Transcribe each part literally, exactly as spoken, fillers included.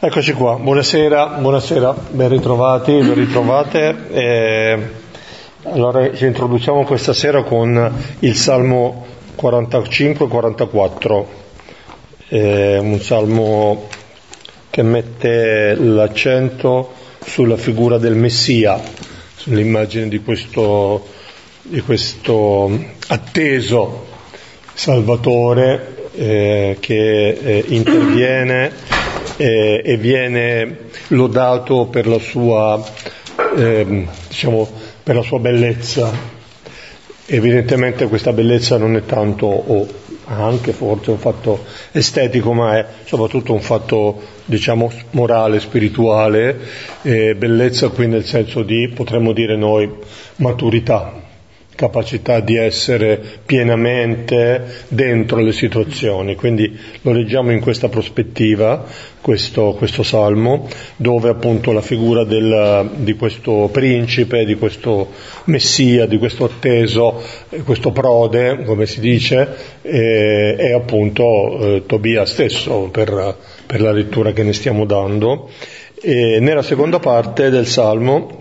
Eccoci qua, buonasera, buonasera, ben ritrovati, ben ritrovate. Eh, allora ci introduciamo questa sera con il Salmo quarantacinque quarantaquattro, eh, un salmo che mette l'accento sulla figura del Messia, sull'immagine di questo, di questo atteso Salvatore eh, che eh, interviene Eh, e viene lodato per la sua eh, diciamo per la sua bellezza. Evidentemente questa bellezza non è tanto o anche forse un fatto estetico, ma è soprattutto un fatto diciamo morale, spirituale, eh, bellezza qui nel senso di, potremmo dire noi, maturità, capacità di essere pienamente dentro le situazioni. Quindi lo leggiamo in questa prospettiva, questo, questo salmo, dove appunto la figura del, di questo principe, di questo messia, di questo atteso, questo prode, come si dice, è, è appunto eh, Tobia stesso, per, per la lettura che ne stiamo dando. E nella seconda parte del salmo,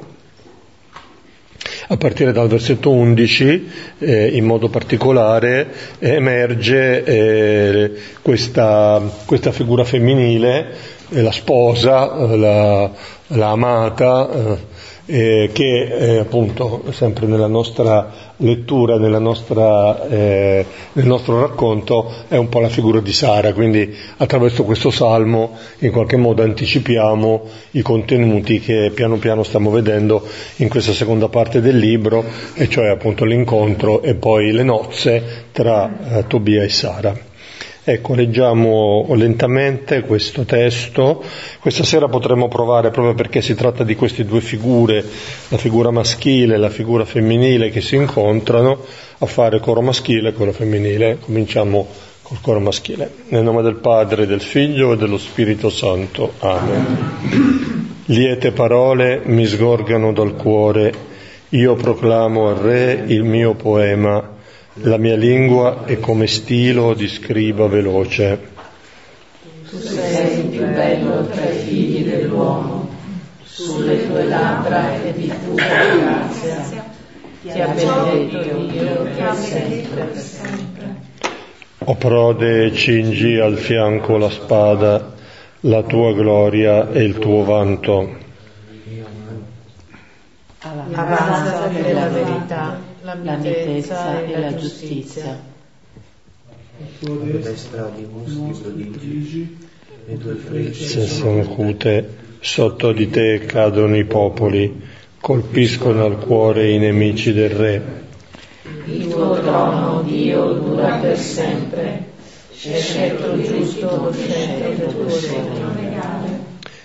a partire dal versetto undici, eh, in modo particolare, eh, emerge eh, questa, questa figura femminile, eh, la sposa, eh, la, la amata, eh, eh, che eh, appunto, sempre nella nostra lettura, nella nostra, eh, nel nostro racconto, è un po' la figura di Sara. Quindi attraverso questo salmo in qualche modo anticipiamo i contenuti che piano piano stiamo vedendo in questa seconda parte del libro, e cioè appunto l'incontro e poi le nozze tra eh, Tobia e Sara. Ecco, leggiamo lentamente questo testo. Questa sera potremo provare, proprio perché si tratta di queste due figure, la figura maschile e la figura femminile che si incontrano, a fare coro maschile e coro femminile. Cominciamo col coro maschile. Nel nome del Padre, del Figlio e dello Spirito Santo. Amen. Liete parole mi sgorgano dal cuore, io proclamo al Re il mio poema. La mia lingua è come stilo di scriba veloce. Tu sei il più bello tra i figli dell'uomo, sulle tue labbra è diffusa grazia, ti ha benedetto Dio per sempre. O prode, cingi al fianco la spada, la tua gloria e il tuo vanto. Avanza per la verità, la mitezza e la giustizia. A tua destra dimostri prodigi, le tue frecce se sono acute, sotto di te cadono i popoli, colpiscono al cuore i nemici del Re. Il tuo trono, Dio, dura per sempre, scettro giusto, scettro tuo scettro legale.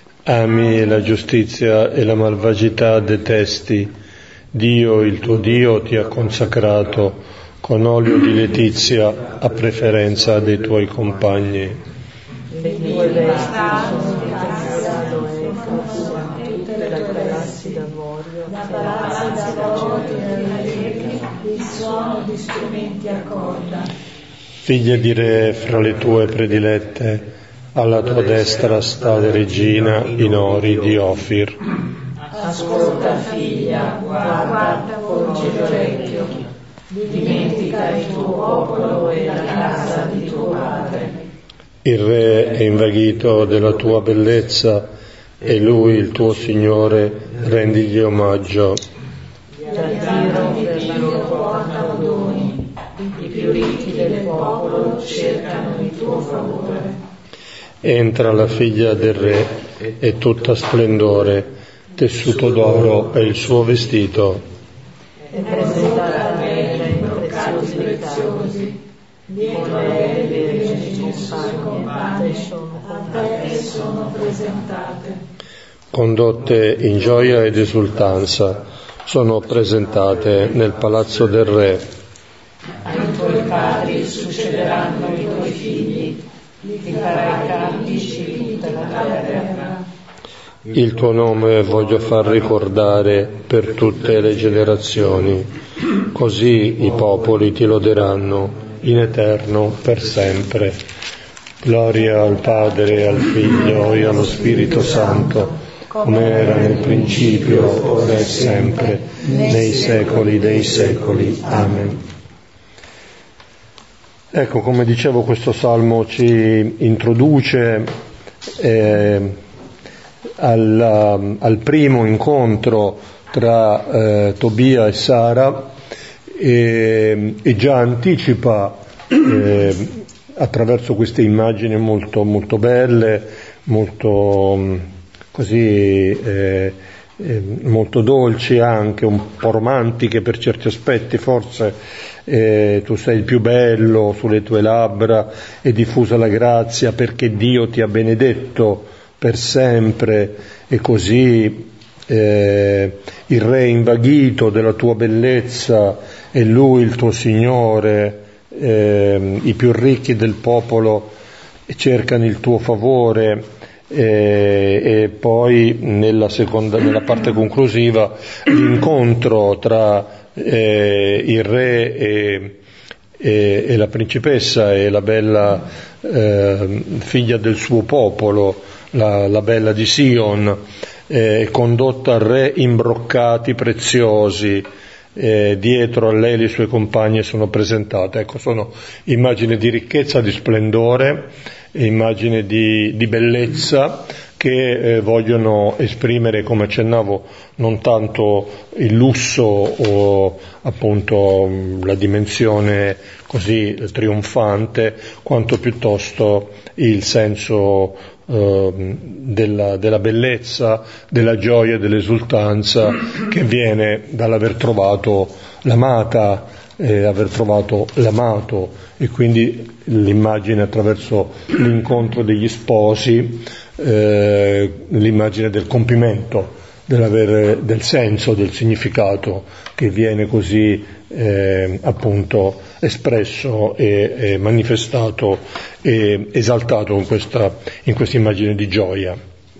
Ami la giustizia e la malvagità detesti. Dio, il tuo Dio, ti ha consacrato con olio di letizia a preferenza dei tuoi compagni. Le tue vesti sono di castano e forza, tutte le galassie d'avorio, la palazza d'avorio e la rete, il suono di strumenti a corda. Figlia di re fra le tue predilette, alla tua destra sta la regina in ori di Ofir. Ascolta, figlia, guarda, porgi l'orecchio, dimentica il tuo popolo e la casa di tuo padre. Il re è invaghito della tua bellezza e lui, il tuo Signore, rendigli omaggio. Da Tiro per Dio porta doni, i più ricchi del popolo cercano il tuo favore. Entra la figlia del re, è tutta splendore, tessuto d'oro è il suo vestito. E presentata a me i preziosi preziosi, dietro a lei le regine compagne a te sono presentate. Condotte in gioia ed esultanza, sono presentate nel palazzo del re. Ai tuoi padri succederanno i tuoi figli, li farai capi di tutta la terra. Il tuo nome voglio far ricordare per tutte le generazioni, così i popoli ti loderanno in eterno per sempre. Gloria al Padre, al Figlio e allo Spirito Santo, come era nel principio, ora e sempre, nei secoli dei secoli. Amen. Ecco, come dicevo, questo salmo ci introduce eh, al, al primo incontro tra eh, Tobia e Sara e, e già anticipa eh, attraverso queste immagini molto, molto belle, molto così eh, eh, molto dolci, anche un po' romantiche per certi aspetti, forse eh, tu sei il più bello, sulle tue labbra è diffusa la grazia perché Dio ti ha benedetto per sempre, e così eh, il Re invaghito della tua bellezza è Lui il tuo Signore, eh, i più ricchi del popolo cercano il tuo favore. E, e poi nella seconda, nella parte conclusiva, l'incontro tra eh, il re e, e, e la principessa e la bella eh, figlia del suo popolo, la, la bella di Sion, eh, condotta al re imbroccati preziosi. Eh, dietro a lei le sue compagne sono presentate. Ecco, sono immagini di ricchezza, di splendore, immagini di, di bellezza che eh, vogliono esprimere, come accennavo, non tanto il lusso o appunto la dimensione così trionfante, quanto piuttosto il senso eh, della, della bellezza, della gioia e dell'esultanza che viene dall'aver trovato l'amata, eh, aver trovato l'amato, e quindi l'immagine attraverso l'incontro degli sposi, eh, l'immagine del compimento, dell'avere, del senso, del significato che viene così eh, appunto espresso e, e manifestato e esaltato in questa, in questa immagine di gioia.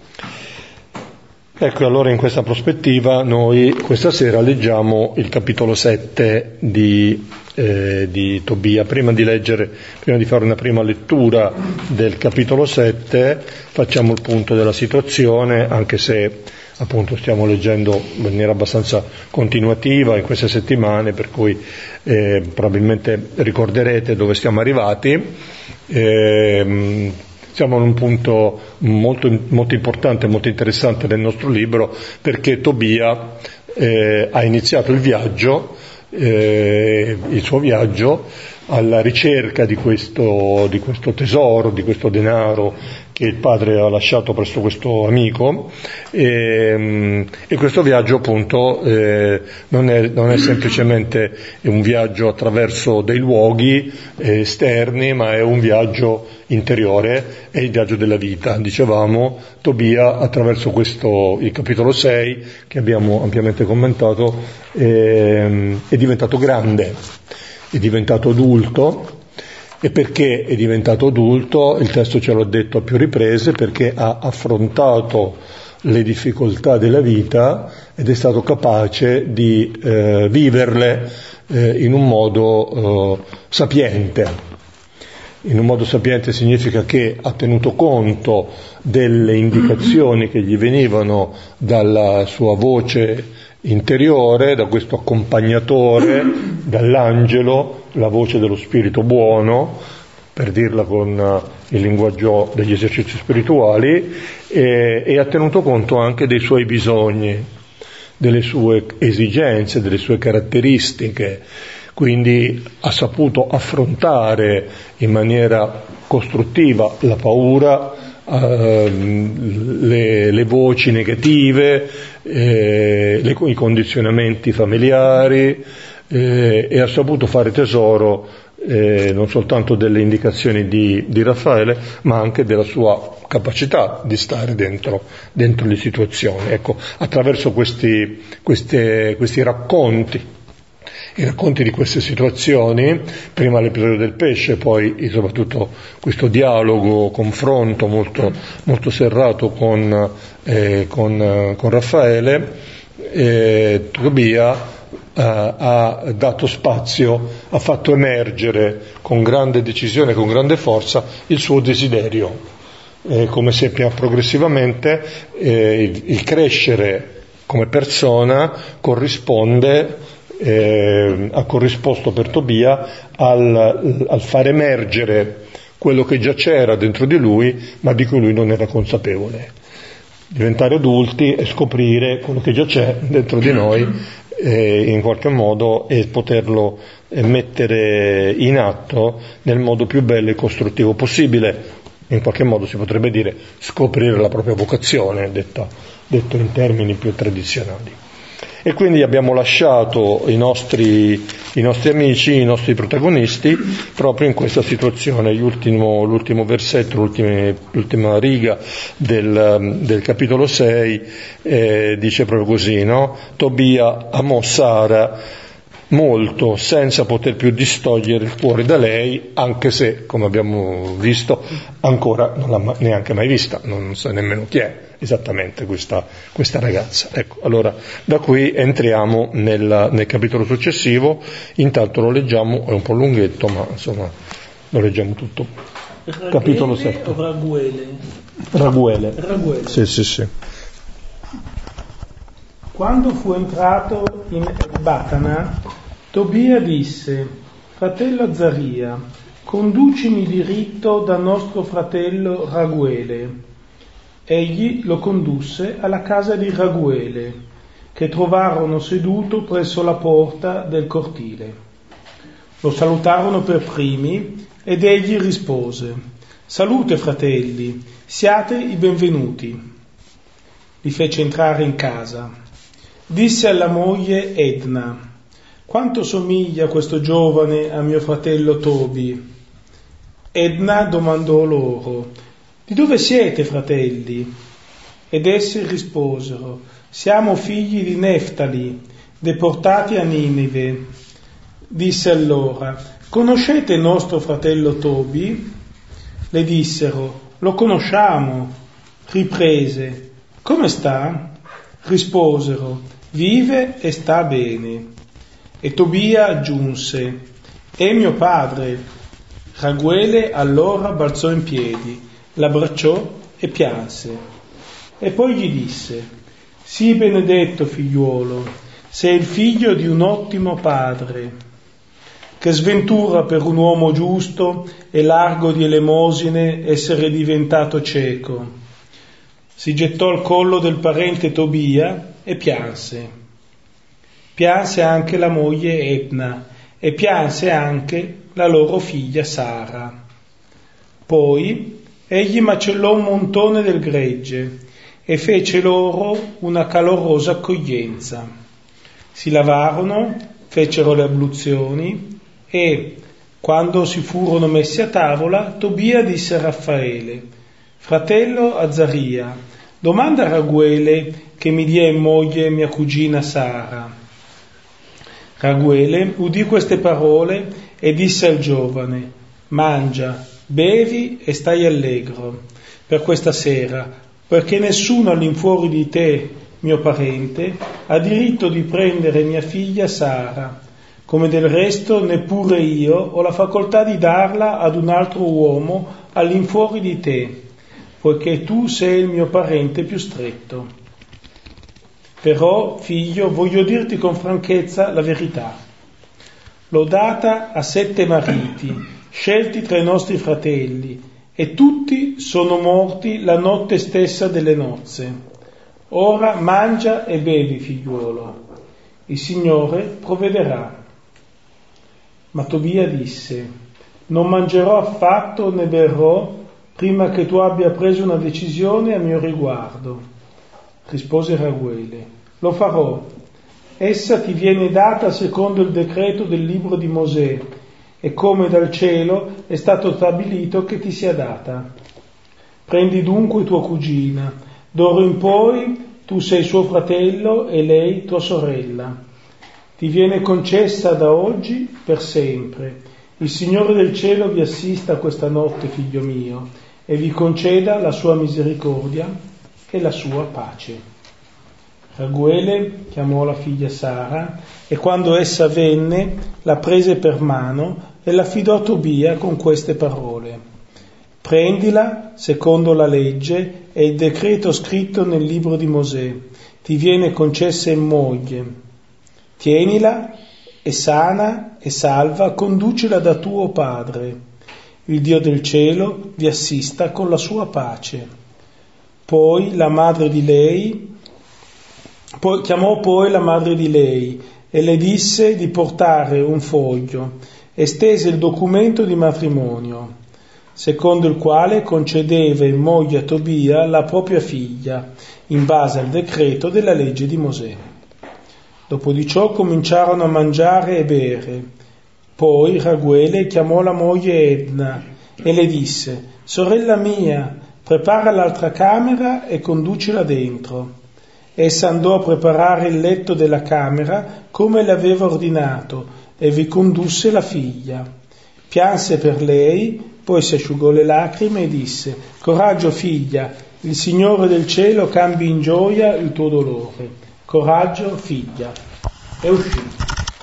Ecco, allora in questa prospettiva noi questa sera leggiamo il capitolo sette di, eh, di Tobia. Prima di leggere, prima di fare una prima lettura del capitolo sette, facciamo il punto della situazione, anche se appunto stiamo leggendo in maniera abbastanza continuativa in queste settimane, per cui eh, probabilmente ricorderete dove stiamo arrivati. Eh, Siamo in un punto molto, molto importante, molto interessante del nostro libro, perché Tobia eh, ha iniziato il viaggio, eh, il suo viaggio alla ricerca di questo, di questo tesoro, di questo denaro che il padre ha lasciato presso questo amico, e, e questo viaggio appunto eh, non, è, non è semplicemente un viaggio attraverso dei luoghi eh, esterni, ma è un viaggio interiore, è il viaggio della vita. Dicevamo, Tobia attraverso questo, il capitolo sei, che abbiamo ampiamente commentato, eh, è diventato grande, è diventato adulto. E perché è diventato adulto? Il testo ce l'ha detto a più riprese, perché ha affrontato le difficoltà della vita ed è stato capace di eh, viverle eh, in un modo eh, sapiente. In un modo sapiente significa che ha tenuto conto delle indicazioni che gli venivano dalla sua voce interiore, da questo accompagnatore, dall'angelo, la voce dello spirito buono, per dirla con il linguaggio degli esercizi spirituali, e, e ha tenuto conto anche dei suoi bisogni, delle sue esigenze, delle sue caratteristiche. Quindi ha saputo affrontare in maniera costruttiva la paura, eh, le, le voci negative, eh, le, i condizionamenti familiari, eh, e ha saputo fare tesoro eh, non soltanto delle indicazioni di, di Raffaele, ma anche della sua capacità di stare dentro, dentro le situazioni. Ecco, attraverso questi, queste, questi racconti, i racconti di queste situazioni, prima l'episodio del pesce, poi soprattutto questo dialogo, confronto molto, molto serrato con, eh, con, con Raffaele, eh, Tobia eh, ha dato spazio, ha fatto emergere con grande decisione, con grande forza il suo desiderio. Eh, come sappiamo progressivamente, eh, il, il crescere come persona corrisponde, eh, ha corrisposto per Tobia al, al far emergere quello che già c'era dentro di lui, ma di cui lui non era consapevole. Diventare adulti e scoprire quello che già c'è dentro di noi, eh, in qualche modo, e poterlo eh, mettere in atto nel modo più bello e costruttivo possibile. In qualche modo si potrebbe dire scoprire la propria vocazione, detta, detto in termini più tradizionali. E quindi abbiamo lasciato i nostri, i nostri amici, i nostri protagonisti, proprio in questa situazione. L'ultimo, l'ultimo versetto, l'ultima, l'ultima riga del, del capitolo sei eh, dice proprio così, no? Tobia amò Sara molto, senza poter più distogliere il cuore da lei, anche se, come abbiamo visto, ancora non l'ha neanche mai vista, non sa nemmeno chi è esattamente questa, questa ragazza. Ecco, allora da qui entriamo nel, nel capitolo successivo. Intanto lo leggiamo, è un po' lunghetto, ma insomma lo leggiamo tutto. Raghele Capitolo sette. O Raguele? Raguele. Raguele. Sì, sì, sì. Quando fu entrato in Ecbatana, Tobia disse: fratello Azzaria, conducimi diritto da nostro fratello Raguele. Egli lo condusse alla casa di Raguele, che trovarono seduto presso la porta del cortile. Lo salutarono per primi ed egli rispose: salute fratelli, siate i benvenuti. Li fece entrare in casa. Disse alla moglie Edna: quanto somiglia questo giovane a mio fratello Tobi? Edna domandò loro: di dove siete, fratelli? Ed essi risposero: siamo figli di Neftali, deportati a Ninive. Disse allora: conoscete il nostro fratello Tobi? Le dissero: lo conosciamo. Riprese: come sta? Risposero: vive e sta bene. E Tobia aggiunse: è mio padre. Raguele allora balzò in piedi, l'abbracciò e pianse. E poi gli disse: sii benedetto, figliuolo, sei il figlio di un ottimo padre. Che sventura per un uomo giusto e largo di elemosine essere diventato cieco. Si gettò al collo del parente Tobia e pianse. Pianse anche la moglie Edna e pianse anche la loro figlia Sara. Poi egli macellò un montone del gregge e fece loro una calorosa accoglienza. Si lavarono, fecero le abluzioni e, quando si furono messi a tavola, Tobia disse a Raffaele: fratello Azzaria, domanda a Raguele che mi dia in moglie mia cugina Sara. Raguele udì queste parole e disse al giovane: mangia, bevi e stai allegro per questa sera, perché nessuno all'infuori di te, mio parente, ha diritto di prendere mia figlia Sara, come del resto neppure io ho la facoltà di darla ad un altro uomo all'infuori di te, poiché tu sei il mio parente più stretto. Però, figlio, voglio dirti con franchezza la verità. L'ho data a sette mariti, scelti tra i nostri fratelli, e tutti sono morti la notte stessa delle nozze. Ora mangia e bevi, figliuolo. Il Signore provvederà. Ma Tobia disse: non mangerò affatto né berrò prima che tu abbia preso una decisione a mio riguardo. Rispose Raguele: lo farò. Essa ti viene data secondo il decreto del libro di Mosè, e come dal cielo è stato stabilito che ti sia data. Prendi dunque tua cugina, d'ora in poi tu sei suo fratello e lei tua sorella. Ti viene concessa da oggi per sempre. Il Signore del cielo vi assista questa notte, figlio mio, e vi conceda la sua misericordia e la sua pace. Raguele chiamò la figlia Sara e quando essa venne la prese per mano e l'affidò a Tobia con queste parole: prendila secondo la legge e il decreto scritto nel libro di Mosè, ti viene concessa in moglie. Tienila e sana e salva, conducila da tuo padre. Il Dio del cielo vi assista con la sua pace. Poi la madre di lei, poi, chiamò poi la madre di lei e le disse di portare un foglio e stese il documento di matrimonio, secondo il quale concedeva in moglie a Tobia la propria figlia, in base al decreto della legge di Mosè. Dopo di ciò cominciarono a mangiare e bere. Poi Raguele chiamò la moglie Edna e le disse: sorella mia, prepara l'altra camera e conducila dentro. Essa andò a preparare il letto della camera come le aveva ordinato e vi condusse la figlia. Pianse per lei, poi si asciugò le lacrime e disse: coraggio figlia, il Signore del cielo cambi in gioia il tuo dolore. Coraggio figlia. È uscito.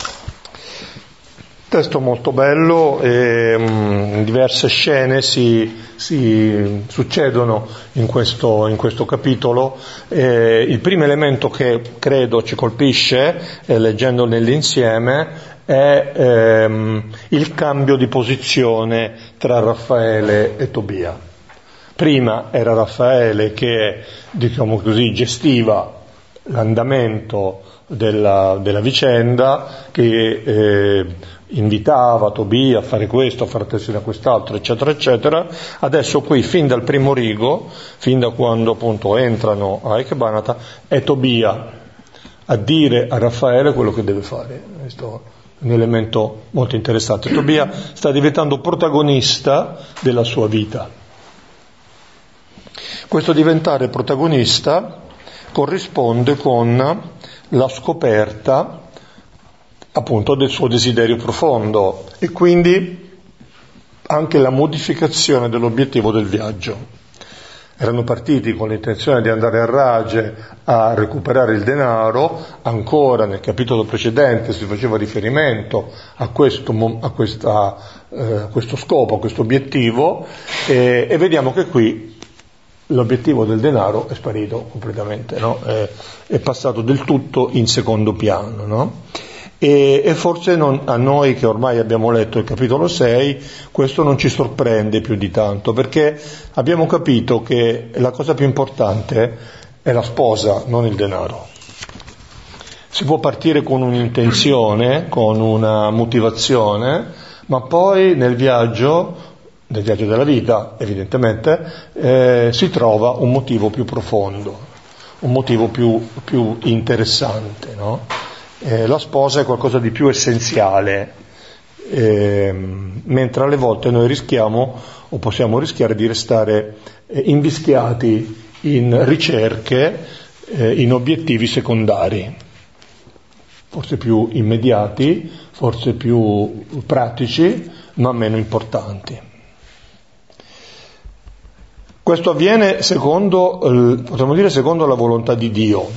Testo molto bello, e mh, diverse scene si, si succedono in questo, in questo capitolo. Eh, il primo elemento che credo ci colpisce, eh, leggendo nell'insieme, è ehm, il cambio di posizione tra Raffaele e Tobia. Prima era Raffaele che, diciamo così, gestiva l'andamento della, della vicenda, che eh, invitava Tobia a fare questo, a fare attenzione a quest'altro, eccetera, eccetera. Adesso qui, fin dal primo rigo, fin da quando appunto entrano a Ecbanata, è Tobia a dire a Raffaele quello che deve fare. Questo è un elemento molto interessante. Tobia sta diventando protagonista della sua vita. Questo diventare protagonista corrisponde con la scoperta appunto del suo desiderio profondo e quindi anche la modificazione dell'obiettivo del viaggio. Erano partiti con l'intenzione di andare a Rage a recuperare il denaro, ancora nel capitolo precedente si faceva riferimento a questo, a questa, eh, questo scopo, a questo obiettivo, e, e vediamo che qui l'obiettivo del denaro è sparito completamente, no? è, è passato del tutto in secondo piano, no? E, e forse non, a noi che ormai abbiamo letto il capitolo sei, questo non ci sorprende più di tanto, perché abbiamo capito che la cosa più importante è la sposa, non il denaro. Si può partire con un'intenzione, con una motivazione, ma poi nel viaggio nel viaggio della vita, evidentemente, eh, si trova un motivo più profondo, un motivo più, più interessante, no? Eh, la sposa è qualcosa di più essenziale, eh, mentre alle volte noi rischiamo, o possiamo rischiare di restare eh, invischiati in ricerche, eh, in obiettivi secondari, forse più immediati, forse più pratici, ma meno importanti. Questo avviene secondo, eh, potremmo dire, secondo la volontà di Dio.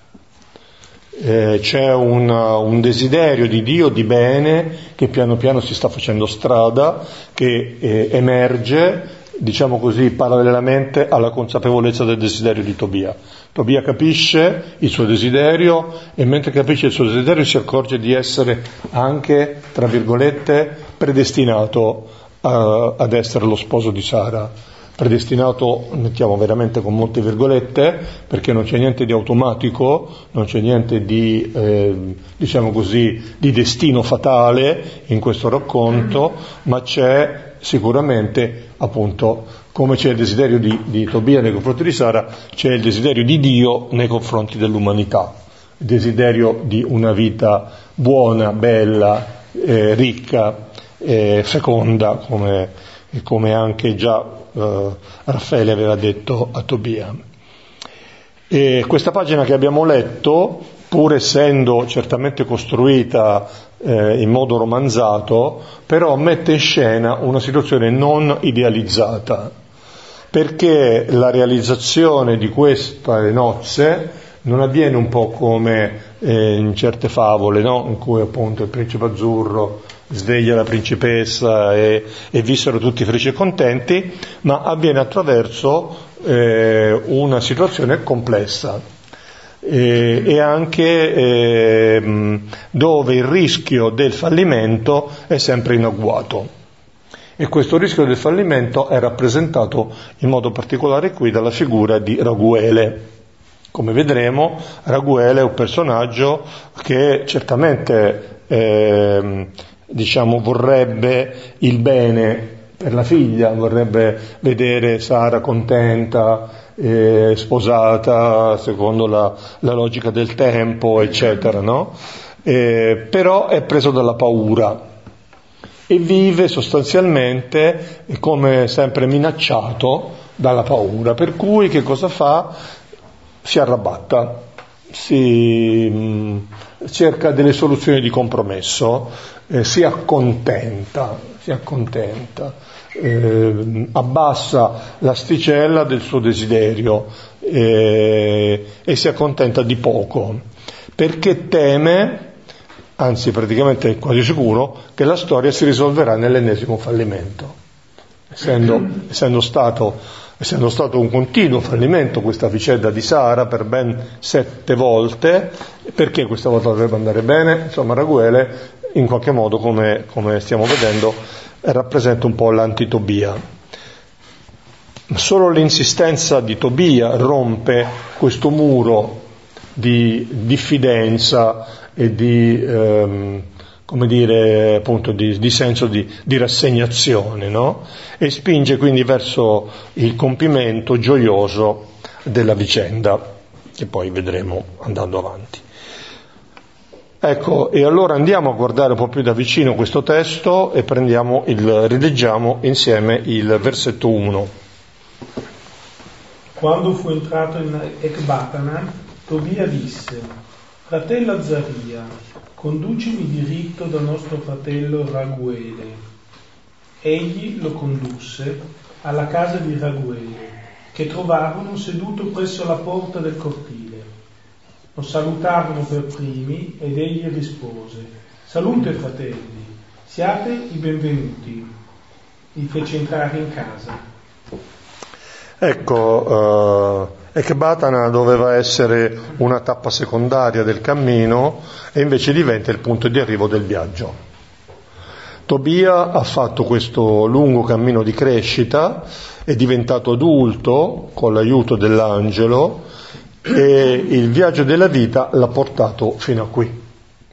Eh, c'è un, un desiderio di Dio di bene che piano piano si sta facendo strada, che eh, emerge, diciamo così, parallelamente alla consapevolezza del desiderio di Tobia. Tobia capisce il suo desiderio e mentre capisce il suo desiderio si accorge di essere anche, tra virgolette, predestinato a, ad essere lo sposo di Sara. Predestinato, mettiamo veramente con molte virgolette, perché non c'è niente di automatico, non c'è niente di, eh, diciamo così, di destino fatale in questo racconto, ma c'è sicuramente, appunto, come c'è il desiderio di, di Tobia nei confronti di Sara, c'è il desiderio di Dio nei confronti dell'umanità, il desiderio di una vita buona, bella, eh, ricca, eh, feconda, come, come anche già Uh, Raffaele aveva detto a Tobia. E questa pagina che abbiamo letto, pur essendo certamente costruita eh, in modo romanzato, però mette in scena una situazione non idealizzata, perché la realizzazione di queste nozze non avviene un po' come eh, in certe favole, no? In cui appunto il principe azzurro sveglia la principessa e, e vissero tutti felici e contenti, ma avviene attraverso eh, una situazione complessa eh, e anche eh, dove il rischio del fallimento è sempre in agguato. E questo rischio del fallimento è rappresentato in modo particolare qui dalla figura di Raguele. Come vedremo, Raguele è un personaggio che certamente eh, diciamo vorrebbe il bene per la figlia, vorrebbe vedere Sara contenta, eh, sposata secondo la, la logica del tempo, eccetera, no? Eh, però è preso dalla paura e vive sostanzialmente come sempre minacciato dalla paura, per cui che cosa fa? Si arrabatta, si mh, cerca delle soluzioni di compromesso, eh, si accontenta, si accontenta, eh, abbassa l'asticella del suo desiderio eh, e si accontenta di poco, perché teme, anzi praticamente è quasi sicuro, che la storia si risolverà nell'ennesimo fallimento, essendo, essendo stato essendo stato un continuo fallimento questa vicenda di Sara per ben sette volte. Perché questa volta dovrebbe andare bene? Insomma, Raguele in qualche modo, come, come stiamo vedendo, rappresenta un po' l'anti-Tobia. Solo l'insistenza di Tobia rompe questo muro di diffidenza e di ehm, come dire, appunto, di, di senso di, di rassegnazione, no? E spinge quindi verso il compimento gioioso della vicenda, che poi vedremo andando avanti. Ecco, e allora andiamo a guardare un po' più da vicino questo testo e prendiamo il, rileggiamo insieme il versetto uno. Quando fu entrato in Ecbatana, Tobia disse: fratello Azzaria, conducimi diritto da nostro fratello Raguele. Egli lo condusse alla casa di Raguele, che trovarono seduto presso la porta del cortile. Lo salutarono per primi ed egli rispose: salute fratelli, siate i benvenuti. Li fece entrare in casa. Ecco, uh... Ecbatana doveva essere una tappa secondaria del cammino e invece diventa il punto di arrivo del viaggio. Tobia ha fatto questo lungo cammino di crescita, è diventato adulto con l'aiuto dell'angelo e il viaggio della vita l'ha portato fino a qui.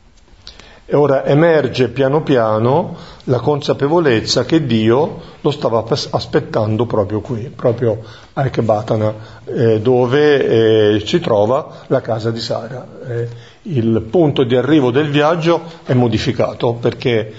E ora emerge piano piano la consapevolezza che Dio lo stava aspettando proprio qui, proprio a Ecbatana, eh, dove eh, si trova la casa di Sara. Eh, il punto di arrivo del viaggio è modificato perché,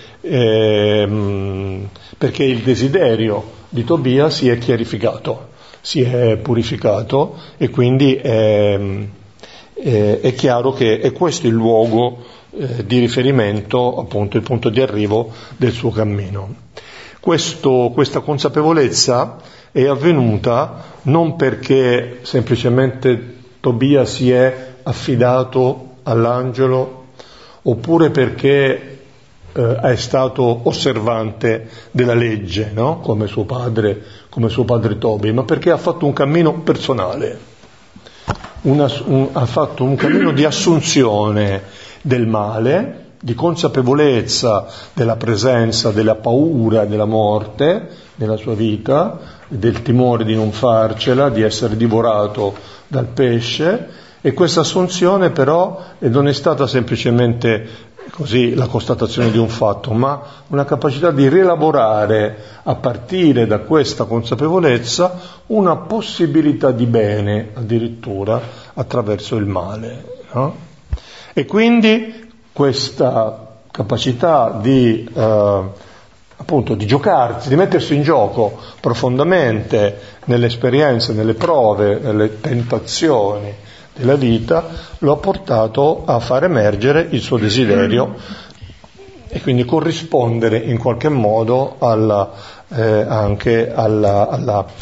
eh, perché il desiderio di Tobia si è chiarificato, si è purificato e quindi è, è, è chiaro che è questo il luogo eh, di riferimento, appunto il punto di arrivo del suo cammino. Questo, questa consapevolezza è avvenuta non perché semplicemente Tobia si è affidato all'angelo oppure perché eh, è stato osservante della legge, no? come suo padre, come suo padre Tobi, ma perché ha fatto un cammino personale, una, un, ha fatto un cammino di assunzione del male, di consapevolezza della presenza, della paura, della morte nella sua vita, del timore di non farcela, di essere divorato dal pesce, e questa assunzione però non è stata semplicemente così la constatazione di un fatto, ma una capacità di rielaborare a partire da questa consapevolezza una possibilità di bene addirittura attraverso il male, no? E quindi questa capacità di eh, appunto di giocarsi, di mettersi in gioco profondamente nelle esperienze, nelle prove, nelle tentazioni della vita, lo ha portato a far emergere il suo desiderio e quindi corrispondere in qualche modo alla, eh, anche alla, alla,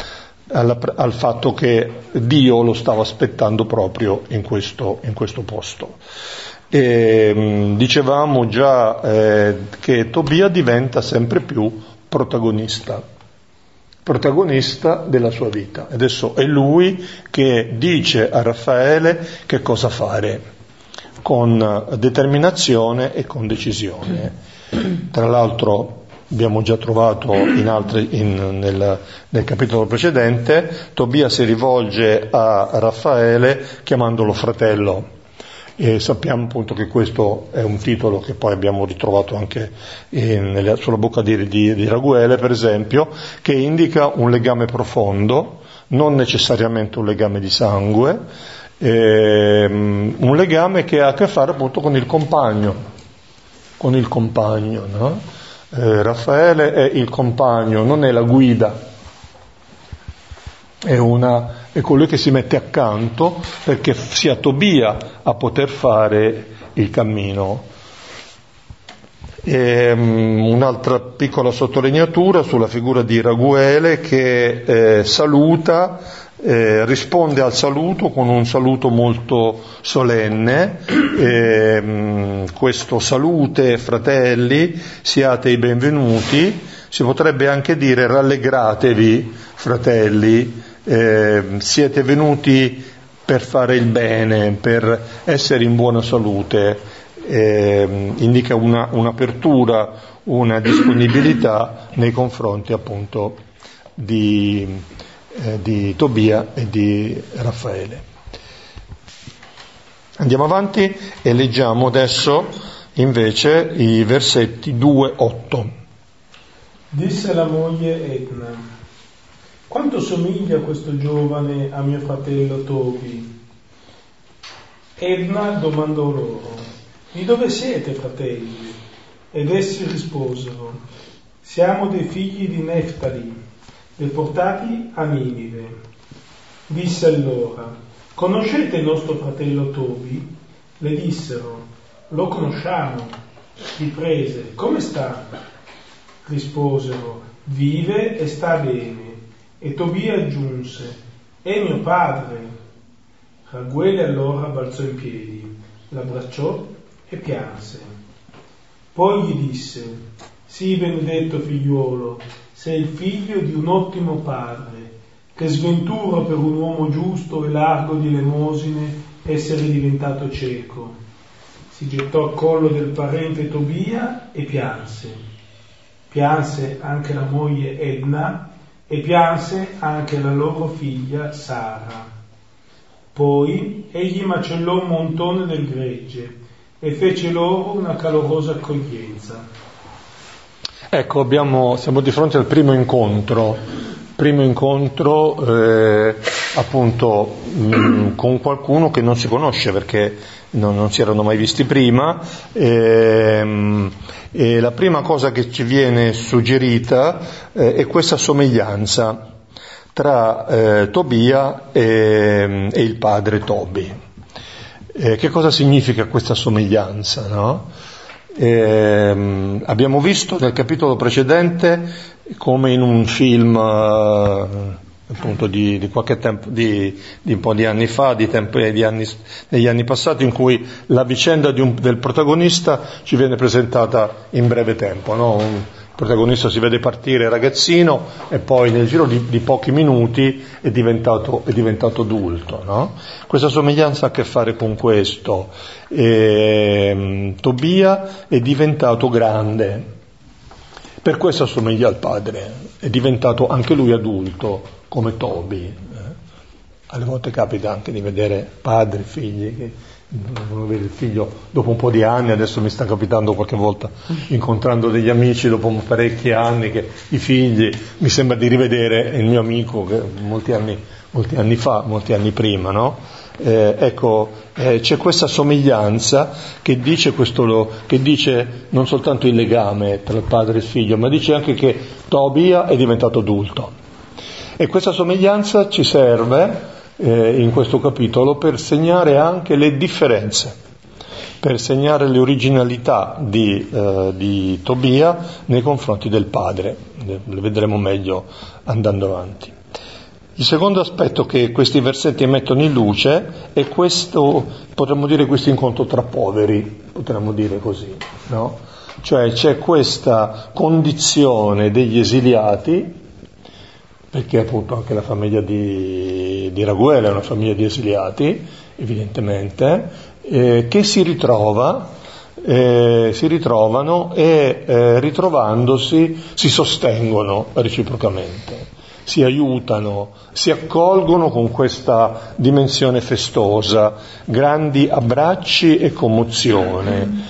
al, al fatto che Dio lo stava aspettando proprio in questo, in questo posto. E, mh, dicevamo già eh, che Tobia diventa sempre più protagonista, protagonista della sua vita. Adesso è lui che dice a Raffaele che cosa fare, con determinazione e con decisione. Tra l'altro abbiamo già trovato in altri, in, nel, nel capitolo precedente, Tobia si rivolge a Raffaele chiamandolo fratello. E sappiamo appunto che questo è un titolo che poi abbiamo ritrovato anche in, nelle, sulla bocca di, di, di Raguele, per esempio, che indica un legame profondo, non necessariamente un legame di sangue, ehm, un legame che ha a che fare appunto con il compagno, con il compagno, no? Eh, Raffaele è il compagno, non è la guida, è, una, è colui che si mette accanto perché sia Tobia a poter fare il cammino. E, um, un'altra piccola sottolineatura sulla figura di Raguele che eh, saluta, eh, risponde al saluto con un saluto molto solenne. E, um, questo salute fratelli, siate i benvenuti, si potrebbe anche dire rallegratevi fratelli, eh, siete venuti per fare il bene, per essere in buona salute, eh, indica una, un'apertura, una disponibilità nei confronti appunto di, eh, di Tobia e di Raffaele. Andiamo avanti e leggiamo adesso invece i versetti due otto. Disse la moglie Edna: quanto somiglia questo giovane a mio fratello Tobi? Edna domandò loro: di dove siete, fratelli? Ed essi risposero: siamo dei figli di Neftali, deportati a Ninive. Disse allora: conoscete il nostro fratello Tobi? Le dissero: lo conosciamo. Riprese: come sta? Risposero: vive e sta bene. E Tobia aggiunse: è mio padre. Raguele allora balzò in piedi, l'abbracciò e pianse. Poi gli disse: sii benedetto figliuolo, sei il figlio di un ottimo padre. Che sventura per un uomo giusto e largo di elemosine essere diventato cieco. Si gettò a collo del parente Tobia e pianse. Pianse anche la moglie Edna e pianse anche la loro figlia Sara. Poi egli macellò un montone del gregge e fece loro una calorosa accoglienza. Ecco, abbiamo, siamo di fronte al primo incontro, primo incontro eh, appunto mh, con qualcuno che non si conosce perché non, non si erano mai visti prima. E, e la prima cosa che ci viene suggerita eh, è questa somiglianza tra eh, Tobia e, e il padre Tobi. Eh, che cosa significa questa somiglianza, no? Eh, abbiamo visto nel capitolo precedente come in un film eh, appunto di, di qualche tempo, di, di un po' di anni fa, di tempo, di anni, negli anni passati, in cui la vicenda di un, del protagonista ci viene presentata in breve tempo, no? Un, il protagonista si vede partire ragazzino e poi nel giro di, di pochi minuti è diventato, è diventato adulto, no? Questa somiglianza ha a che fare con questo. E, Tobia è diventato grande, per questo assomiglia al padre, è diventato anche lui adulto come Tobi. Eh? Alle volte capita anche di vedere padri, figli che uno vede il figlio dopo un po' di anni, adesso mi sta capitando qualche volta incontrando degli amici dopo parecchi anni che i figli, mi sembra di rivedere il mio amico che molti anni, molti anni fa, molti anni prima, no? Eh, ecco, eh, c'è questa somiglianza che dice, questo, che dice non soltanto il legame tra il padre e il figlio, ma dice anche che Tobia è diventato adulto. E questa somiglianza ci serve eh, in questo capitolo per segnare anche le differenze, per segnare le originalità di, eh, di Tobia nei confronti del padre. Le vedremo meglio andando avanti. Il secondo aspetto che questi versetti mettono in luce è questo, potremmo dire questo incontro tra poveri, potremmo dire così, no? Cioè c'è questa condizione degli esiliati, perché appunto anche la famiglia di, di Raguele è una famiglia di esiliati, evidentemente, eh, che si ritrova, eh, si ritrovano e eh, ritrovandosi si sostengono reciprocamente, si aiutano, si accolgono con questa dimensione festosa, grandi abbracci e commozione.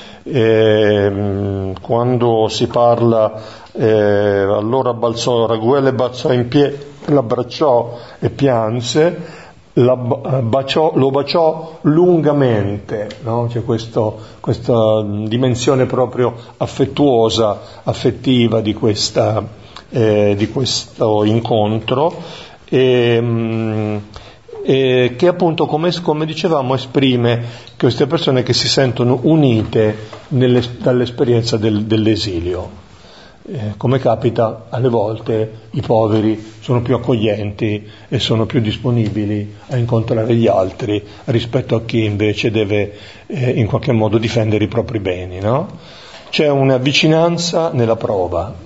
E, quando si parla, eh, allora balzò Raguele, balzò in piedi, l'abbracciò e pianse, la baciò, lo baciò lungamente, no? C'è questo, questa dimensione proprio affettuosa, affettiva di questa Eh, di questo incontro, e, mh, e che appunto, come, come dicevamo, esprime queste persone che si sentono unite nelle, dall'esperienza del, dell'esilio. Eh, come capita, alle volte i poveri sono più accoglienti e sono più disponibili a incontrare gli altri rispetto a chi invece deve eh, in qualche modo difendere i propri beni, no? C'è una vicinanza nella prova.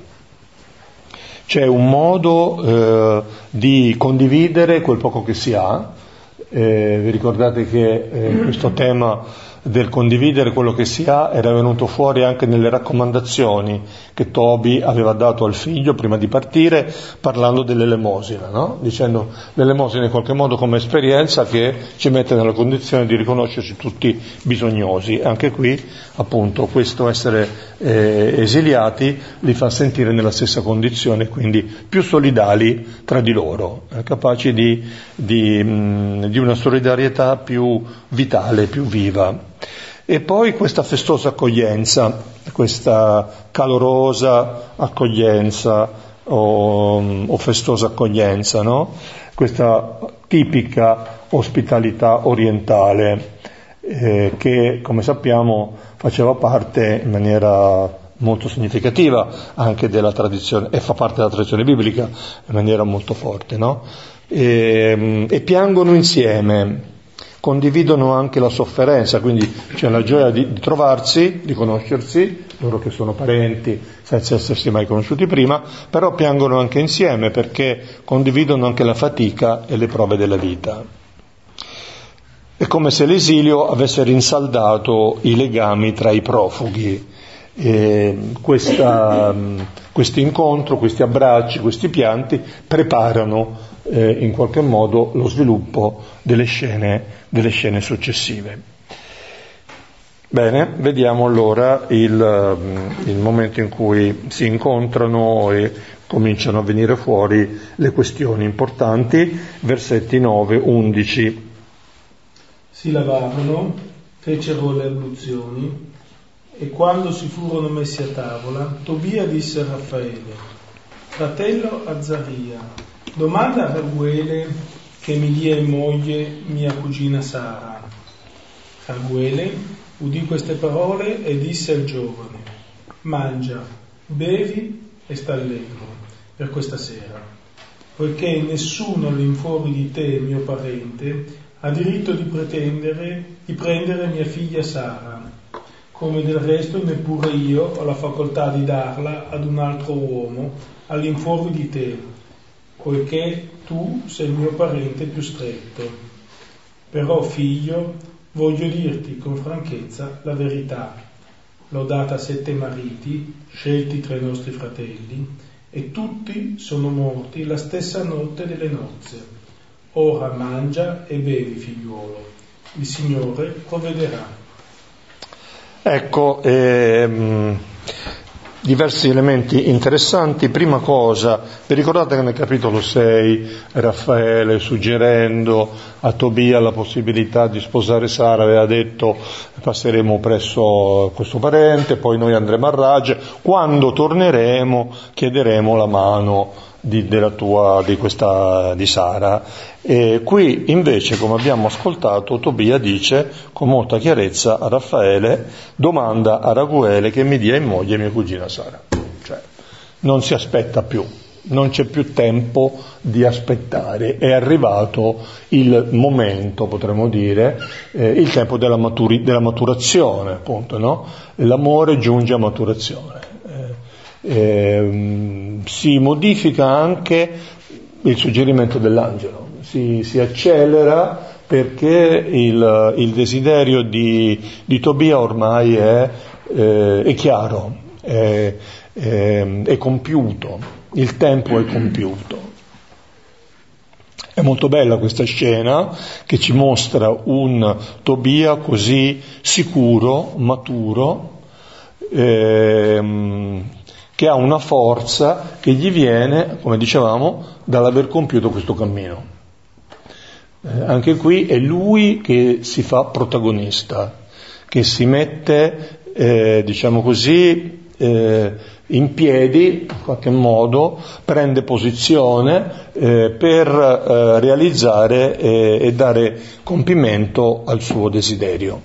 C'è un modo eh, di condividere quel poco che si ha. Eh, vi ricordate che eh, questo tema del condividere quello che si ha era venuto fuori anche nelle raccomandazioni che Tobi aveva dato al figlio prima di partire, parlando dell'elemosina, no? Dicendo l'elemosina in qualche modo come esperienza che ci mette nella condizione di riconoscerci tutti bisognosi. Anche qui appunto questo essere eh, esiliati li fa sentire nella stessa condizione, quindi più solidali tra di loro, eh, capaci di, di, mh, di una solidarietà più vitale, più viva. E poi questa festosa accoglienza, questa calorosa accoglienza o, o festosa accoglienza, no? Questa tipica ospitalità orientale eh, che, come sappiamo, faceva parte in maniera molto significativa anche della tradizione, e fa parte della tradizione biblica in maniera molto forte, no? E, e piangono insieme, condividono anche la sofferenza, quindi c'è la gioia di, di trovarsi, di conoscersi, loro che sono parenti senza essersi mai conosciuti prima, però piangono anche insieme perché condividono anche la fatica e le prove della vita. È come se l'esilio avesse rinsaldato i legami tra i profughi. E questa, questo incontro, questi abbracci, questi pianti preparano eh, in qualche modo lo sviluppo delle scene, delle scene successive. Bene, vediamo allora il, il momento in cui si incontrano e cominciano a venire fuori le questioni importanti, versetti nove undici. Si lavarono, fecero le abluzioni, e quando si furono messi a tavola, Tobia disse a Raffaele: fratello Azzaria, domanda a Raguele che mi dia in moglie mia cugina Sara. Raguele udì queste parole e disse al giovane: mangia, bevi e sta allegro per questa sera, poiché nessuno all'infuori di te, mio parente, ha diritto di pretendere di prendere mia figlia Sara, come del resto neppure io ho la facoltà di darla ad un altro uomo all'infuori di te, poiché tu sei il mio parente più stretto. Però, figlio, voglio dirti con franchezza la verità. L'ho data a sette mariti, scelti tra i nostri fratelli, e tutti sono morti la stessa notte delle nozze. Ora mangia e bevi, figliuolo, il Signore provvederà. Ecco, ehm, diversi elementi interessanti. Prima cosa, vi ricordate che nel capitolo sei Raffaele, suggerendo a Tobia la possibilità di sposare Sara, aveva detto: passeremo presso questo parente, poi noi andremo a Raj, quando torneremo chiederemo la mano di, della tua, di questa, di Sara. E qui invece, come abbiamo ascoltato, Tobia dice con molta chiarezza a Raffaele: domanda a Raguele che mi dia in moglie mia cugina Sara. Cioè non si aspetta più, non c'è più tempo di aspettare, è arrivato il momento, potremmo dire, eh, il tempo della, maturi- della maturazione, appunto, no? L'amore giunge a maturazione. Eh, eh, si modifica anche il suggerimento dell'angelo, si, si accelera perché il, il desiderio di, di Tobia ormai è, eh, è chiaro, è, è, è compiuto. Il tempo è compiuto. È molto bella questa scena che ci mostra un Tobia così sicuro, maturo, ehm, che ha una forza che gli viene, come dicevamo, dall'aver compiuto questo cammino. Eh, anche qui è lui che si fa protagonista, che si mette, eh, diciamo così, eh, in piedi, in qualche modo, prende posizione eh, per eh, realizzare eh, e dare compimento al suo desiderio.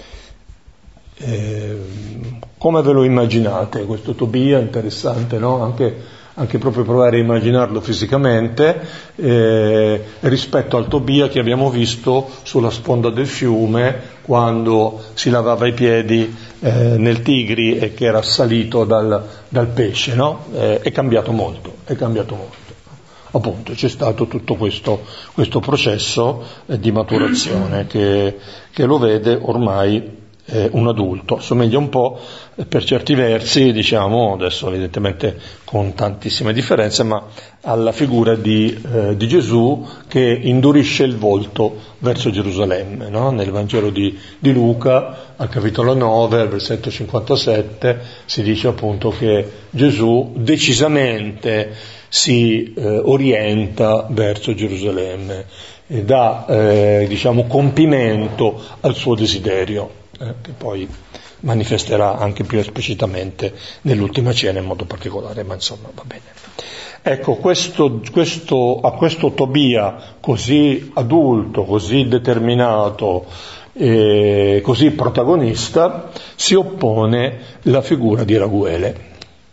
Eh, come ve lo immaginate questo Tobia? Interessante, no? Anche, anche proprio provare a immaginarlo fisicamente eh, rispetto al Tobia che abbiamo visto sulla sponda del fiume quando si lavava i piedi eh, nel Tigri e che era salito dal, dal pesce, no? Eh, è cambiato molto, è cambiato molto. Appunto c'è stato tutto questo, questo processo eh, di maturazione che, che lo vede ormai eh, un adulto. Somiglia un po' eh, per certi versi, diciamo, adesso evidentemente con tantissime differenze, ma alla figura di, eh, di Gesù che indurisce il volto verso Gerusalemme, no? Nel Vangelo di, di Luca, al capitolo nove, al versetto cinquantasette, si dice appunto che Gesù decisamente si eh, orienta verso Gerusalemme e dà eh, diciamo compimento al suo desiderio, eh, che poi manifesterà anche più esplicitamente nell'ultima cena in modo particolare, ma insomma va bene. Ecco, questo, questo, a questo Tobia così adulto, così determinato, eh, così protagonista, si oppone la figura di Raguele.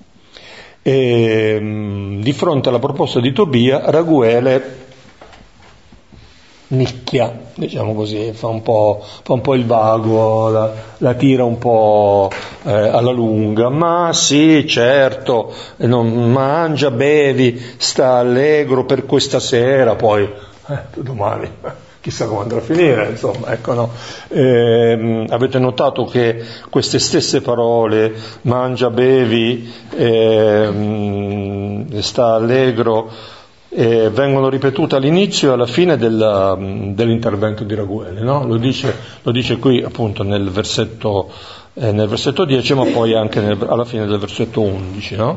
E, di fronte alla proposta di Tobia, Raguele nicchia, diciamo così, fa un po', fa un po' il vago, la, la tira un po' eh, alla lunga. Ma sì, certo, non mangia, bevi, sta allegro per questa sera, poi eh, domani chissà come andrà a finire, insomma, ecco, no. Eh, avete notato che queste stesse parole, mangia, bevi, eh, sta allegro, eh, vengono ripetute all'inizio e alla fine della, dell'intervento di Raguele, no? Lo dice, lo dice qui appunto nel versetto, eh, nel versetto dieci, ma poi anche nel, alla fine del versetto undici, no?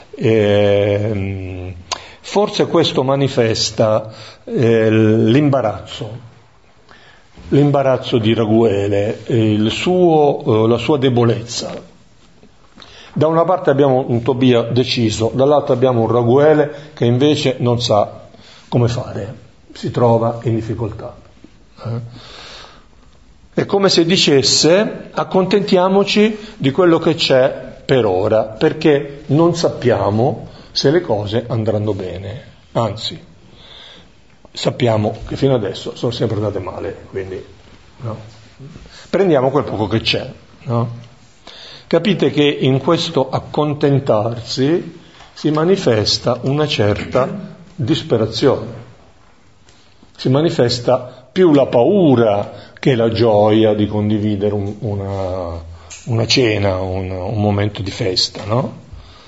Eh, Forse questo manifesta eh, l'imbarazzo, l'imbarazzo di Raguele, il suo, eh, la sua debolezza. Da una parte abbiamo un Tobia deciso, dall'altra abbiamo un Raguele che invece non sa come fare, si trova in difficoltà. Eh? È come se dicesse: accontentiamoci di quello che c'è per ora, perché non sappiamo se le cose andranno bene, anzi sappiamo che fino adesso sono sempre andate male, quindi no? Prendiamo quel poco che c'è, no? Capite che in questo accontentarsi si manifesta una certa disperazione, si manifesta più la paura che la gioia di condividere un, una, una cena, un, un momento di festa, no?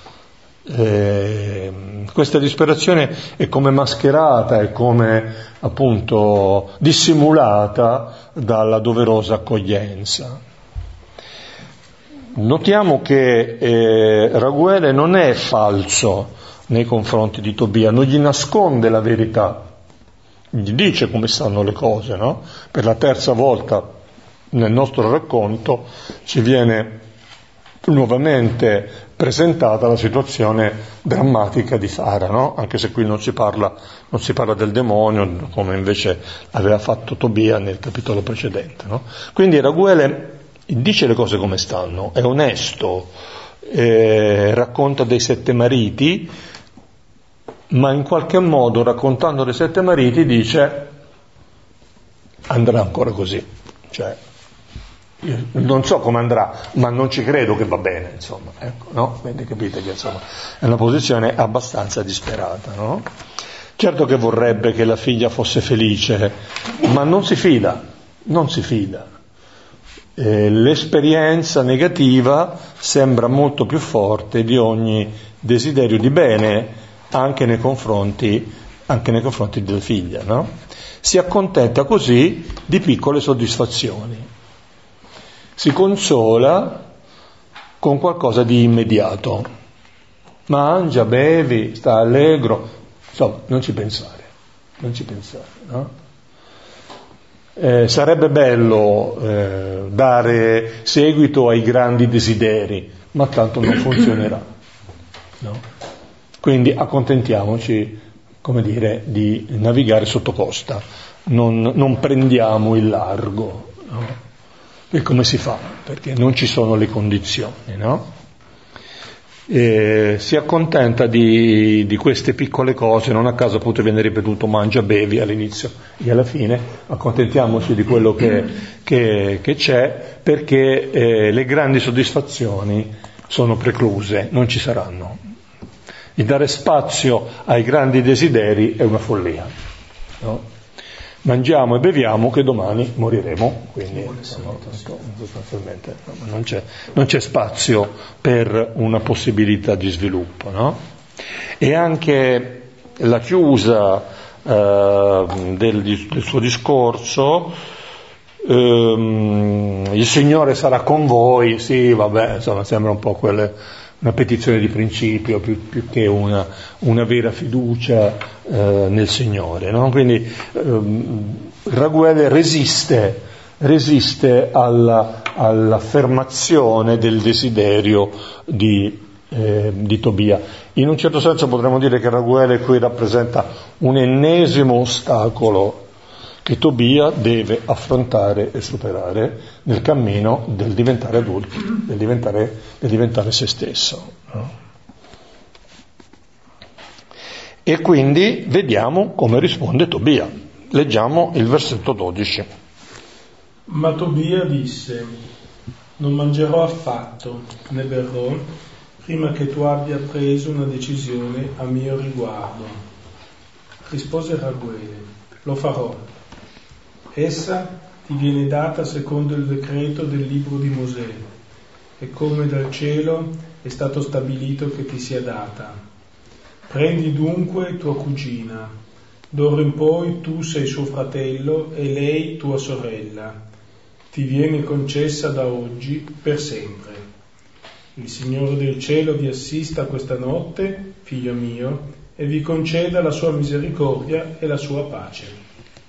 Eh, questa disperazione è come mascherata, è come appunto dissimulata dalla doverosa accoglienza. Notiamo che eh, Raguele non è falso nei confronti di Tobia, non gli nasconde la verità, gli dice come stanno le cose, no? Per la terza volta nel nostro racconto ci viene nuovamente presentata la situazione drammatica di Sara, no? Anche se qui non si parla, non si parla del demonio, come invece aveva fatto Tobia nel capitolo precedente, no? Quindi Raguele dice le cose come stanno, è onesto, eh, racconta dei sette mariti, ma in qualche modo, raccontando le sette mariti, dice andrà ancora così, cioè io non so come andrà, ma non ci credo che va bene, insomma, ecco, no? Quindi capite che insomma è una posizione abbastanza disperata, no? Certo che vorrebbe che la figlia fosse felice, ma non si fida, non si fida. Eh, l'esperienza negativa sembra molto più forte di ogni desiderio di bene anche nei confronti, anche nei confronti della figlia, no? Si accontenta così di piccole soddisfazioni, si consola con qualcosa di immediato, mangia, bevi, sta allegro, insomma, non ci pensare, non ci pensare, no? Eh, sarebbe bello eh, dare seguito ai grandi desideri, ma tanto non funzionerà, no? Quindi accontentiamoci, come dire, di navigare sotto costa, non, non prendiamo il largo, no? E come si fa? Perché non ci sono le condizioni, no? E si accontenta di, di queste piccole cose, non a caso appunto viene ripetuto mangia, bevi all'inizio e alla fine, accontentiamoci di quello che, che, che c'è, perché eh, le grandi soddisfazioni sono precluse, non ci saranno. Il dare spazio ai grandi desideri è una follia, no? Mangiamo e beviamo che domani moriremo, quindi no, sostanzialmente non c'è, non c'è spazio per una possibilità di sviluppo, no? E anche la chiusa eh, del, del suo discorso, ehm, il Signore sarà con voi, sì, vabbè, insomma, sembra un po' quelle, una petizione di principio più, più che una, una vera fiducia eh, nel Signore, no? Quindi ehm, Raguele resiste, resiste alla, all'affermazione del desiderio di, eh, di Tobia. In un certo senso potremmo dire che Raguele qui rappresenta un ennesimo ostacolo che Tobia deve affrontare e superare nel cammino del diventare adulto, del diventare, del diventare se stesso, no? E quindi vediamo come risponde Tobia. Leggiamo il versetto dodici. Ma Tobia disse: non mangerò affatto, né berrò, prima che tu abbia preso una decisione a mio riguardo. Rispose Raguele: lo farò. Essa ti viene data secondo il decreto del libro di Mosè, e come dal cielo è stato stabilito che ti sia data. Prendi dunque tua cugina, d'ora in poi tu sei suo fratello e lei tua sorella. Ti viene concessa da oggi per sempre. Il Signore del cielo vi assista questa notte, figlio mio, e vi conceda la sua misericordia e la sua pace.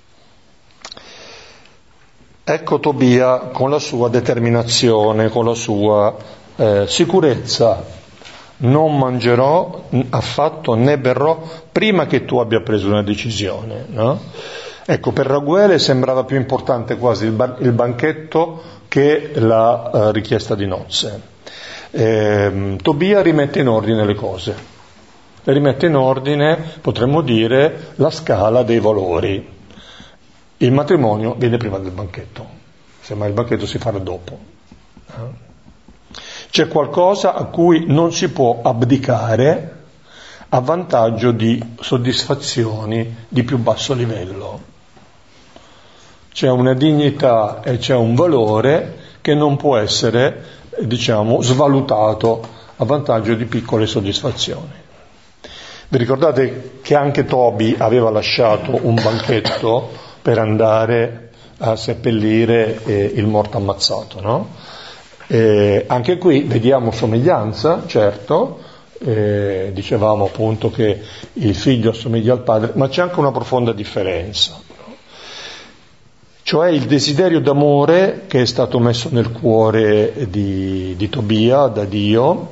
Ecco Tobia con la sua determinazione, con la sua eh, sicurezza. Non mangerò affatto né berrò prima che tu abbia preso una decisione, no? Ecco, per Raguele sembrava più importante quasi il, ban- il banchetto che la uh, richiesta di nozze. Eh, Tobia rimette in ordine le cose, rimette in ordine, potremmo dire, la scala dei valori. Il matrimonio viene prima del banchetto, semmai il banchetto si farà dopo. C'è qualcosa a cui non si può abdicare a vantaggio di soddisfazioni di più basso livello. C'è una dignità e c'è un valore che non può essere, diciamo, svalutato a vantaggio di piccole soddisfazioni. Vi ricordate che anche Tobi aveva lasciato un banchetto per andare a seppellire eh, il morto ammazzato, no? Eh, anche qui vediamo somiglianza, certo, eh, dicevamo appunto che il figlio assomiglia al padre, ma c'è anche una profonda differenza, no? Cioè il desiderio d'amore che è stato messo nel cuore di, di Tobia da Dio,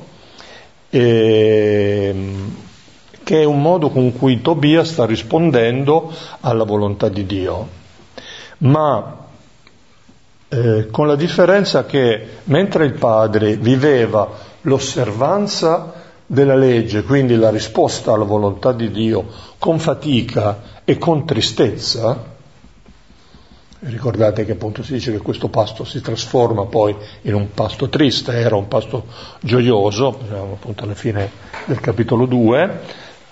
eh, che è un modo con cui Tobia sta rispondendo alla volontà di Dio, ma eh, con la differenza che mentre il padre viveva l'osservanza della legge, quindi la risposta alla volontà di Dio, con fatica e con tristezza. Ricordate che appunto si dice che questo pasto si trasforma poi in un pasto triste, era un pasto gioioso, siamo appunto alla fine del capitolo due.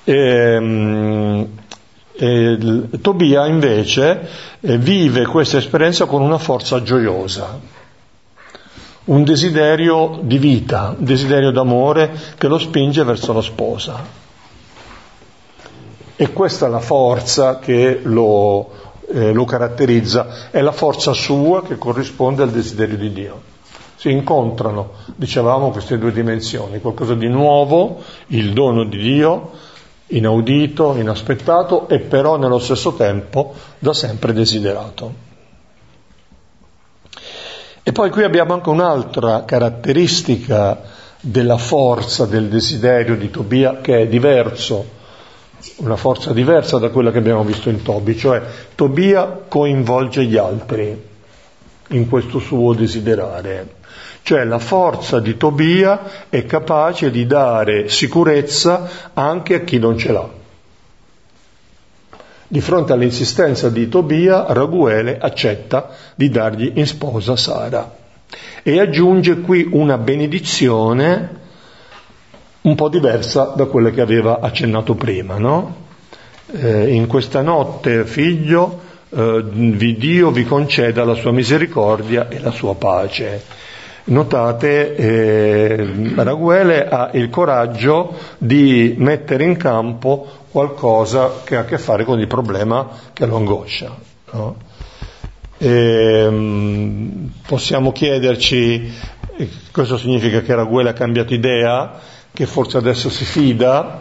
E, e, Tobia invece eh, vive questa esperienza con una forza gioiosa, un desiderio di vita, un desiderio d'amore che lo spinge verso la sposa. E questa è la forza che lo Eh, lo caratterizza, è la forza sua che corrisponde al desiderio di Dio. Si incontrano, dicevamo, queste due dimensioni, qualcosa di nuovo, il dono di Dio, inaudito, inaspettato, e però nello stesso tempo da sempre desiderato. E poi qui abbiamo anche un'altra caratteristica della forza del desiderio di Tobia, che è diverso, una forza diversa da quella che abbiamo visto in Tobi, cioè Tobia coinvolge gli altri in questo suo desiderare, cioè la forza di Tobia è capace di dare sicurezza anche a chi non ce l'ha. Di fronte all'insistenza di Tobia, Raguele accetta di dargli in sposa Sara e aggiunge qui una benedizione un po' diversa da quella che aveva accennato prima, no? Eh, in questa notte, figlio, eh, vi Dio vi conceda la sua misericordia e la sua pace. Notate, eh, Raguele ha il coraggio di mettere in campo qualcosa che ha a che fare con il problema che lo angoscia, no? E, possiamo chiederci, questo significa che Raguele ha cambiato idea, che forse adesso si fida?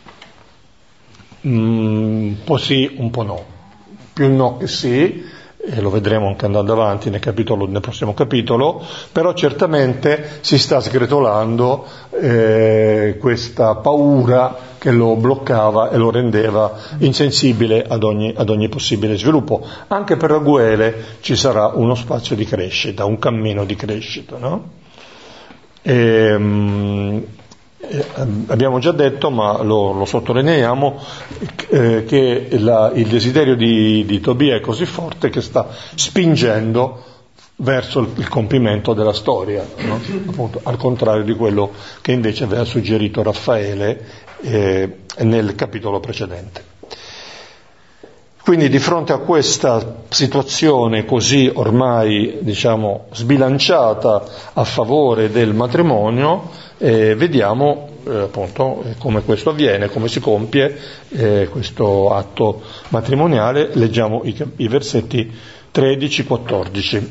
Mm, un po' sì, un po' no. Più no che sì, e lo vedremo anche andando avanti nel capitolo, nel prossimo capitolo, però certamente si sta sgretolando eh, questa paura che lo bloccava e lo rendeva insensibile ad ogni, ad ogni possibile sviluppo. Anche per Raguele ci sarà uno spazio di crescita, un cammino di crescita, no? E, um, Eh, abbiamo già detto, ma lo, lo sottolineiamo, eh, che la, il desiderio di, di Tobia è così forte che sta spingendo verso il, il compimento della storia, no? Appunto, al contrario di quello che invece aveva suggerito Raffaele eh, nel capitolo precedente. Quindi di fronte a questa situazione così ormai, diciamo, sbilanciata a favore del matrimonio, eh, vediamo eh, appunto come questo avviene, come si compie eh, questo atto matrimoniale. Leggiamo i, i versetti tredici quattordici.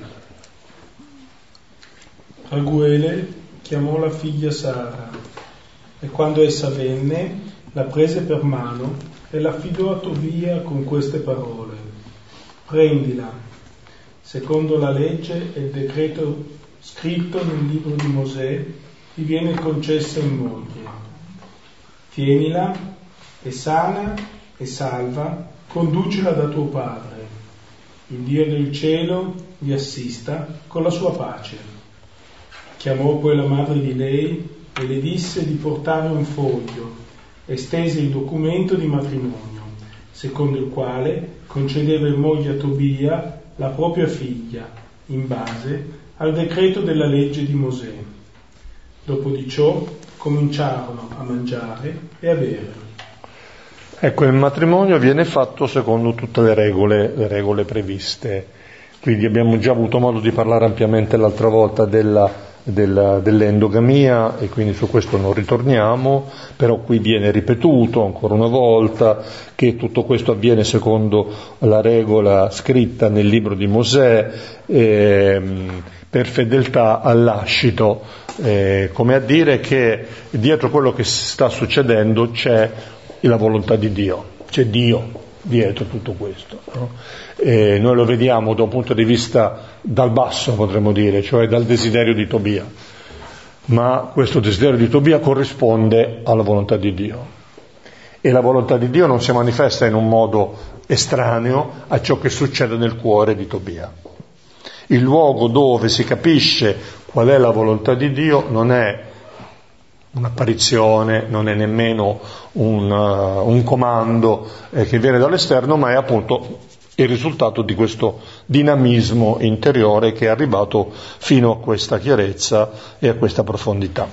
Raguele chiamò la figlia Sara e quando essa venne la prese per mano e l'affidò a Tobia con queste parole: prendila, secondo la legge e il decreto scritto nel libro di Mosè ti viene concessa in moglie. Tienila e sana e salva, conducila da tuo padre. Il Dio del cielo vi assista con la sua pace. Chiamò poi la madre di lei e le disse di portare un foglio e stese il documento di matrimonio, secondo il quale concedeva in moglie a Tobia la propria figlia, in base al decreto della legge di Mosè. Dopo di ciò cominciarono a mangiare e a bere. Ecco, il matrimonio viene fatto secondo tutte le regole, le regole previste. Quindi abbiamo già avuto modo di parlare ampiamente l'altra volta della Della, dell'endogamia e quindi su questo non ritorniamo, però qui viene ripetuto ancora una volta che tutto questo avviene secondo la regola scritta nel libro di Mosè, eh, per fedeltà al lascito, eh, come a dire che dietro quello che sta succedendo c'è la volontà di Dio, c'è Dio dietro tutto questo, no? E noi lo vediamo da un punto di vista dal basso, potremmo dire, cioè dal desiderio di Tobia, ma questo desiderio di Tobia corrisponde alla volontà di Dio e la volontà di Dio non si manifesta in un modo estraneo a ciò che succede nel cuore di Tobia. Il luogo dove si capisce qual è la volontà di Dio non è un'apparizione, non è nemmeno un, uh, un comando eh, che viene dall'esterno, ma è appunto il risultato di questo dinamismo interiore che è arrivato fino a questa chiarezza e a questa profondità.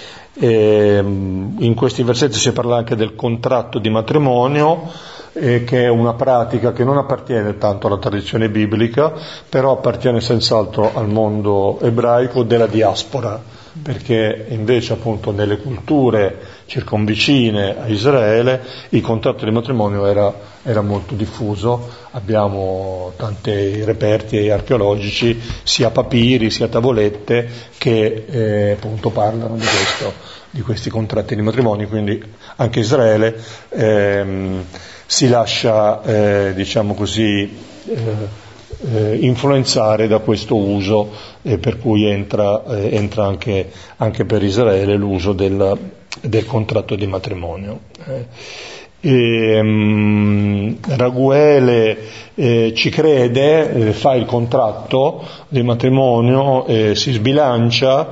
E, in questi versetti si parla anche del contratto di matrimonio, eh, che è una pratica che non appartiene tanto alla tradizione biblica, però appartiene senz'altro al mondo ebraico della diaspora, perché invece appunto nelle culture circonvicine a Israele il contratto di matrimonio era, era molto diffuso. Abbiamo tanti reperti archeologici, sia papiri sia tavolette, che eh, appunto parlano di questo, di questi contratti di matrimonio, quindi anche Israele ehm, si lascia eh, diciamo così eh, Eh, influenzare da questo uso, eh, per cui entra, eh, entra anche, anche per Israele l'uso del, del contratto di matrimonio. Eh. E, um, Raguele eh, ci crede, eh, fa il contratto di matrimonio, eh, si sbilancia,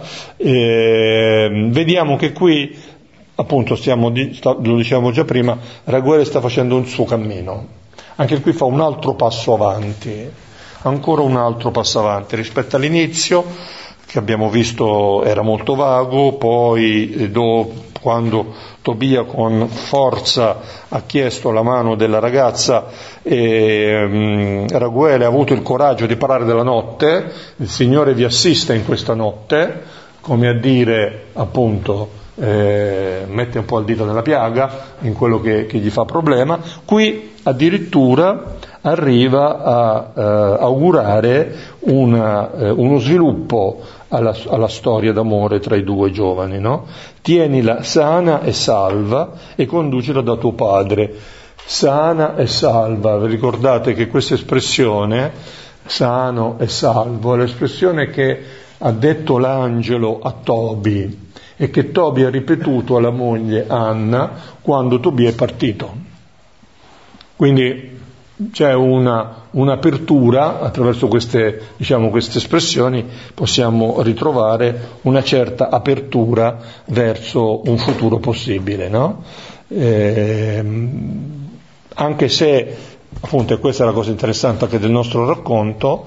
eh, vediamo che qui appunto stiamo di, sta, lo diciamo già prima, Raguele sta facendo un suo cammino, anche qui fa un altro passo avanti, ancora un altro passo avanti rispetto all'inizio, che abbiamo visto era molto vago, poi eh, dopo, quando Tobia con forza ha chiesto la mano della ragazza, e um, Raguele ha avuto il coraggio di parlare della notte, il Signore vi assiste in questa notte, come a dire appunto eh, mette un po' il dito nella piaga in quello che, che gli fa problema. Qui addirittura arriva a eh, augurare una, eh, uno sviluppo alla, alla storia d'amore tra i due giovani, no? Tienila sana e salva e conducila da tuo padre. Sana e salva, vi ricordate che questa espressione, sano e salvo, è l'espressione che ha detto l'angelo a Tobi e che Tobi ha ripetuto alla moglie Anna quando Tobia è partito. Quindi c'è una, un'apertura, attraverso queste, diciamo, queste espressioni possiamo ritrovare una certa apertura verso un futuro possibile, no? Eh, anche se, appunto, e questa è la cosa interessante anche del nostro racconto,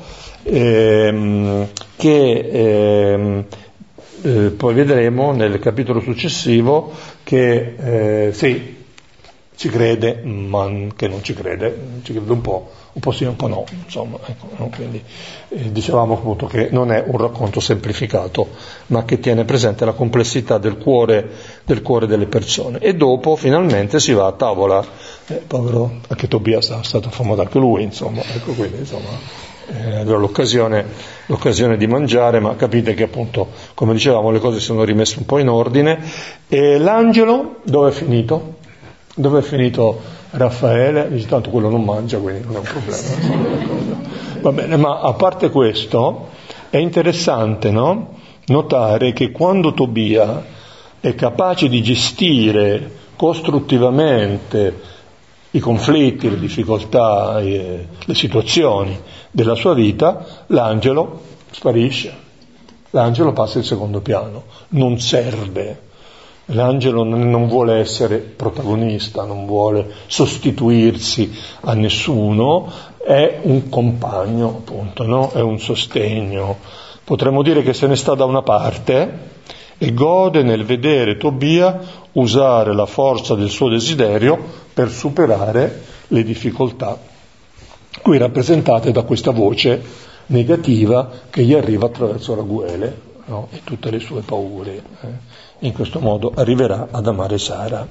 ehm, che ehm, eh, poi vedremo nel capitolo successivo che eh, sì, ci crede, ma che non ci crede, ci crede un po', un po' sì, un po' no, insomma, ecco, no? Quindi eh, dicevamo appunto che non è un racconto semplificato, ma che tiene presente la complessità del cuore, del cuore delle persone. E dopo finalmente si va a tavola, eh, povero, anche Tobia è stato affumato anche lui, insomma, ecco, quindi insomma, eh, allora l'occasione, l'occasione di mangiare, ma capite che appunto, come dicevamo, le cose sono rimesse un po' in ordine. E l'angelo dove è finito? Dove è finito Raffaele? Dice, tanto quello non mangia, quindi non è un problema. Va bene, ma a parte questo, è interessante, no? Notare che quando Tobia è capace di gestire costruttivamente i conflitti, le difficoltà, le situazioni della sua vita, l'angelo sparisce. L'angelo passa in secondo piano, non serve. L'angelo non vuole essere protagonista, non vuole sostituirsi a nessuno, è un compagno, appunto, no? È un sostegno. Potremmo dire che se ne sta da una parte e gode nel vedere Tobia usare la forza del suo desiderio per superare le difficoltà, qui rappresentate da questa voce negativa che gli arriva attraverso Raguele, no? E tutte le sue paure. Eh? In questo modo arriverà ad amare Sara.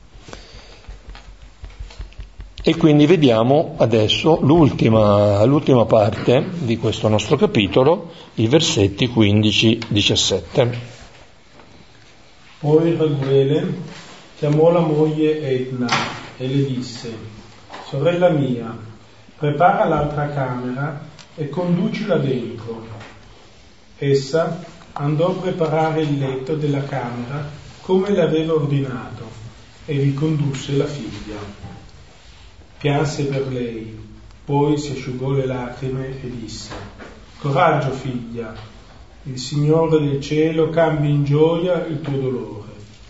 E quindi vediamo adesso l'ultima, l'ultima parte di questo nostro capitolo, i versetti quindici diciassette. Poi Raguele chiamò la moglie Edna e le disse: sorella mia, prepara l'altra camera e conducila dentro. Essa andò a preparare il letto della camera come le aveva ordinato e vi condusse la figlia. Pianse per lei, poi si asciugò le lacrime e disse: coraggio figlia, il Signore del cielo cambi in gioia il tuo dolore.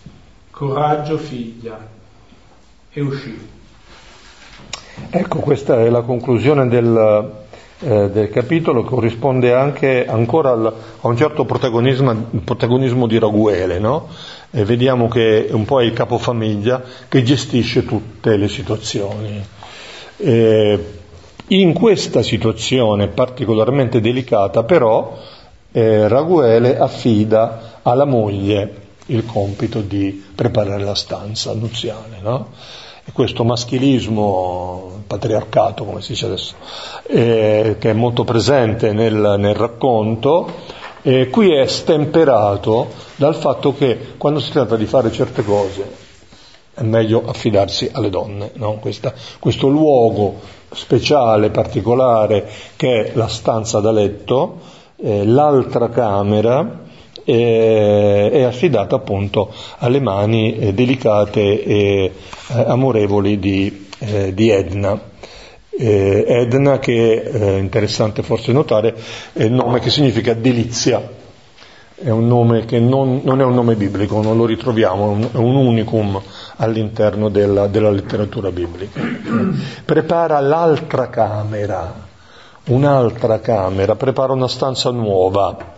coraggio figlia, e uscì. Ecco, questa è la conclusione del, eh, del capitolo, corrisponde anche ancora al, a un certo protagonismo, protagonismo di Raguele, no? E vediamo che un po' è il capofamiglia che gestisce tutte le situazioni. Eh, in questa situazione particolarmente delicata, però, eh, Raguele affida alla moglie il compito di preparare la stanza nuziale, no? E questo maschilismo, patriarcato, come si dice adesso, eh, che è molto presente nel, nel racconto, eh, qui è stemperato dal fatto che quando si tratta di fare certe cose è meglio affidarsi alle donne, no? Questa, questo luogo speciale, particolare, che è la stanza da letto, eh, l'altra camera, eh, è affidata appunto alle mani eh, delicate e eh, amorevoli di, eh, di Edna. Eh, Edna, che è eh, interessante forse notare, è il nome che significa delizia. È un nome che non, non è un nome biblico, non lo ritroviamo, è un, è un unicum all'interno della, della letteratura biblica. Prepara l'altra camera, un'altra camera, prepara una stanza nuova,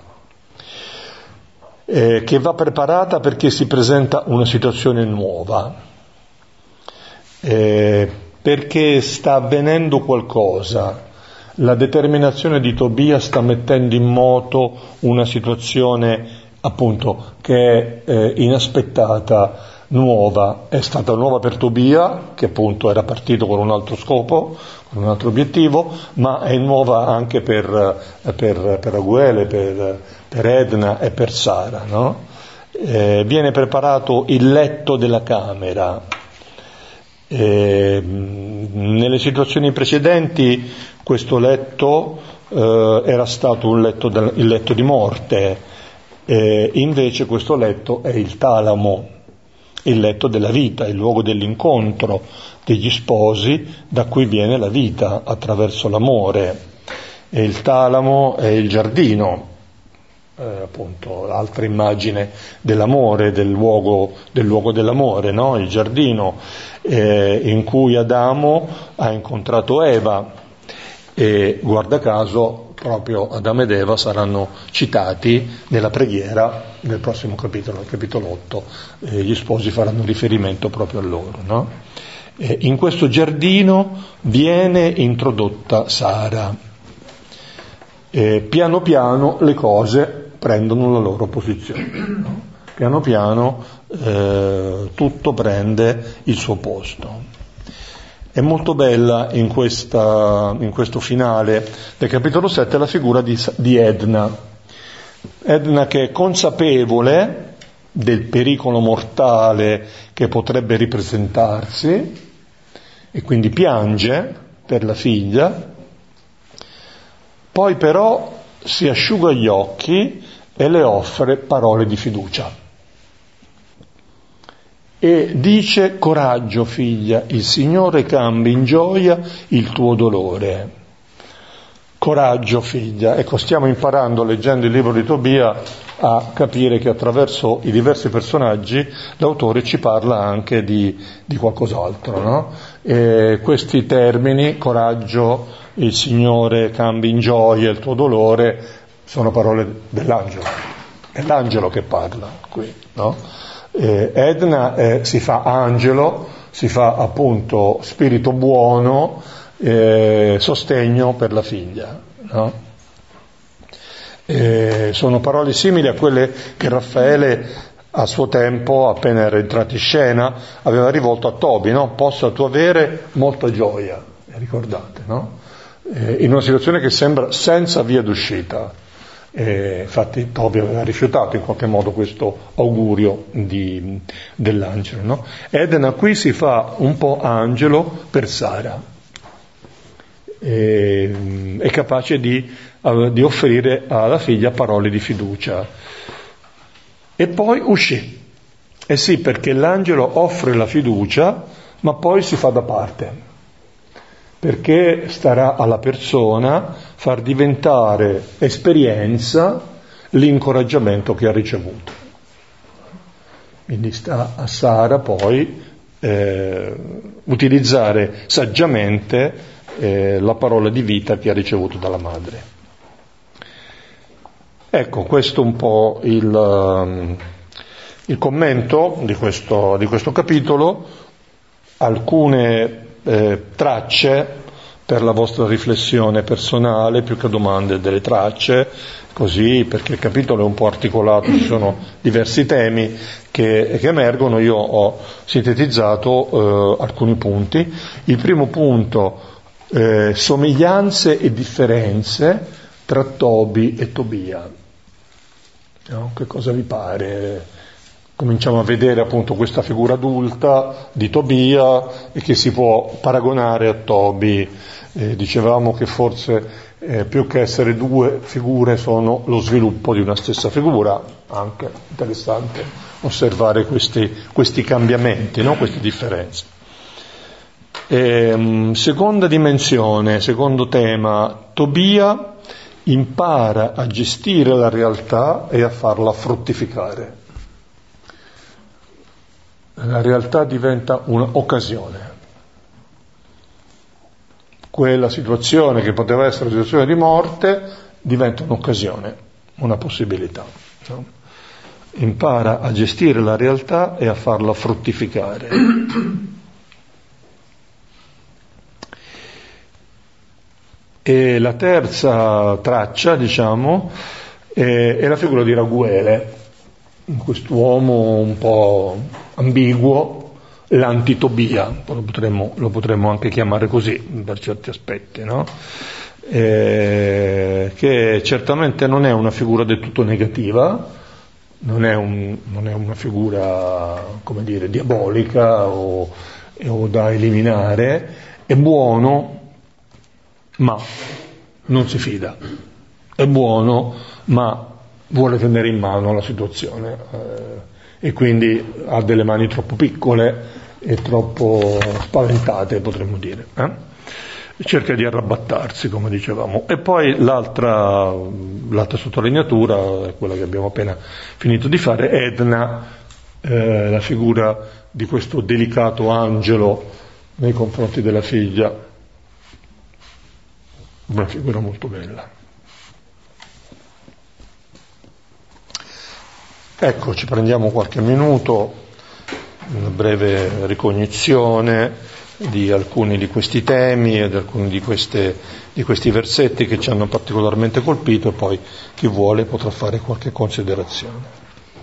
eh, che va preparata perché si presenta una situazione nuova, eh, perché sta avvenendo qualcosa. La determinazione di Tobia sta mettendo in moto una situazione appunto che è eh, inaspettata, nuova. È stata nuova per Tobia, che appunto era partito con un altro scopo, con un altro obiettivo, ma è nuova anche per, per, per Raguele, per, per Edna e per Sara, no? Eh, viene preparato il letto della camera. Eh, nelle situazioni precedenti questo letto eh, era stato un letto del, il letto di morte, eh, invece questo letto è il talamo, il letto della vita, il luogo dell'incontro degli sposi, da cui viene la vita attraverso l'amore. E il talamo è il giardino, eh, appunto l'altra immagine dell'amore, del luogo, del luogo dell'amore, no? Il giardino eh, in cui Adamo ha incontrato Eva, e guarda caso proprio Adamo ed Eva saranno citati nella preghiera del prossimo capitolo, il capitolo otto, eh, gli sposi faranno riferimento proprio a loro, no? Eh, in questo giardino viene introdotta Sara, eh, piano piano le cose prendono la loro posizione, no? Piano piano eh, tutto prende il suo posto. È molto bella in, questa, in questo finale del capitolo sette la figura di, di Edna. Edna che è consapevole del pericolo mortale che potrebbe ripresentarsi e quindi piange per la figlia, poi però si asciuga gli occhi e le offre parole di fiducia. E dice: coraggio figlia, il Signore cambi in gioia il tuo dolore. Coraggio figlia. Ecco, stiamo imparando, leggendo il libro di Tobia, a capire che attraverso i diversi personaggi l'autore ci parla anche di, di qualcos'altro, no? E questi termini, coraggio, il Signore cambi in gioia il tuo dolore, sono parole dell'angelo. È l'angelo che parla qui, no? Eh, Edna eh, si fa angelo, si fa appunto spirito buono, eh, sostegno per la figlia, no? Eh, sono parole simili a quelle che Raffaele a suo tempo, appena era entrato in scena, aveva rivolto a Tobi, no? Possa tu avere molta gioia, ricordate, no? Eh, in una situazione che sembra senza via d'uscita. Eh, infatti Tobi aveva rifiutato in qualche modo questo augurio di, dell'angelo, no? Edna qui si fa un po' angelo per Sara, eh, è capace di, di offrire alla figlia parole di fiducia. E poi uscì, eh sì, perché l'angelo offre la fiducia ma poi si fa da parte, perché starà alla persona far diventare esperienza l'incoraggiamento che ha ricevuto. Quindi sta a Sara poi eh, utilizzare saggiamente eh, la parola di vita che ha ricevuto dalla madre. Ecco, questo è un po' il, um, il commento di questo, di questo capitolo, alcune eh, tracce per la vostra riflessione personale, più che domande, delle tracce, così, perché il capitolo è un po' articolato, ci sono diversi temi che, che emergono. Io ho sintetizzato eh, alcuni punti. Il primo punto, eh, somiglianze e differenze tra Tobi e Tobia. No? Che cosa vi pare? Cominciamo a vedere appunto questa figura adulta di Tobia e che si può paragonare a Tobi. Eh, dicevamo che forse eh, più che essere due figure sono lo sviluppo di una stessa figura. Anche interessante osservare questi, questi cambiamenti, no? Queste differenze. E, seconda dimensione, secondo tema, Tobia impara a gestire la realtà e a farla fruttificare. La realtà diventa un'occasione. Quella situazione che poteva essere una situazione di morte diventa un'occasione, una possibilità. No? Impara a gestire la realtà e a farla fruttificare. E la terza traccia, diciamo, è, è la figura di Raguele, quest'uomo un po' ambiguo, l'antitobia, lo potremmo, lo potremmo anche chiamare così per certi aspetti, no? Eh, che certamente non è una figura del tutto negativa, non è, un, non è una figura, come dire, diabolica o, o da eliminare, è buono, ma non si fida, è buono, ma vuole tenere in mano la situazione eh, e quindi ha delle mani troppo piccole e troppo spaventate, potremmo dire. Eh? Cerca di arrabattarsi, come dicevamo. E poi l'altra, l'altra sottolineatura, è quella che abbiamo appena finito di fare, Edna, eh, la figura di questo delicato angelo nei confronti della figlia, una figura molto bella. Ecco, ci prendiamo qualche minuto, una breve ricognizione di alcuni di questi temi e di alcuni di, queste, di questi versetti che ci hanno particolarmente colpito, e poi chi vuole potrà fare qualche considerazione.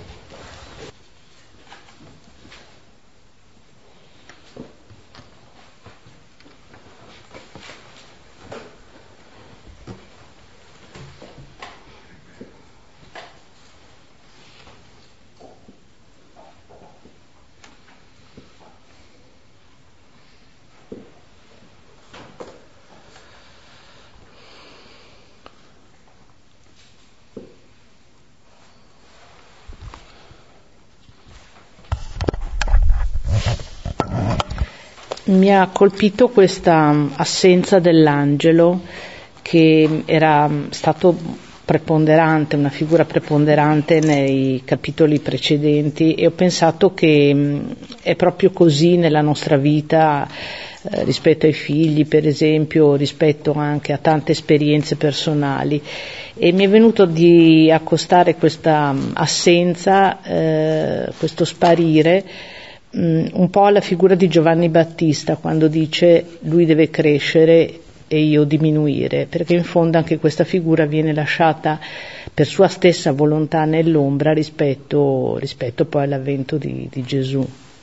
Mi ha colpito questa assenza dell'angelo, che era stato preponderante, una figura preponderante nei capitoli precedenti, e ho pensato che è proprio così nella nostra vita, eh, rispetto ai figli, per esempio, rispetto anche a tante esperienze personali. E mi è venuto di accostare questa assenza, eh, questo sparire, un po' alla figura di Giovanni Battista, quando dice lui deve crescere e io diminuire, perché in fondo anche questa figura viene lasciata per sua stessa volontà nell'ombra rispetto, rispetto poi all'avvento di, di Gesù.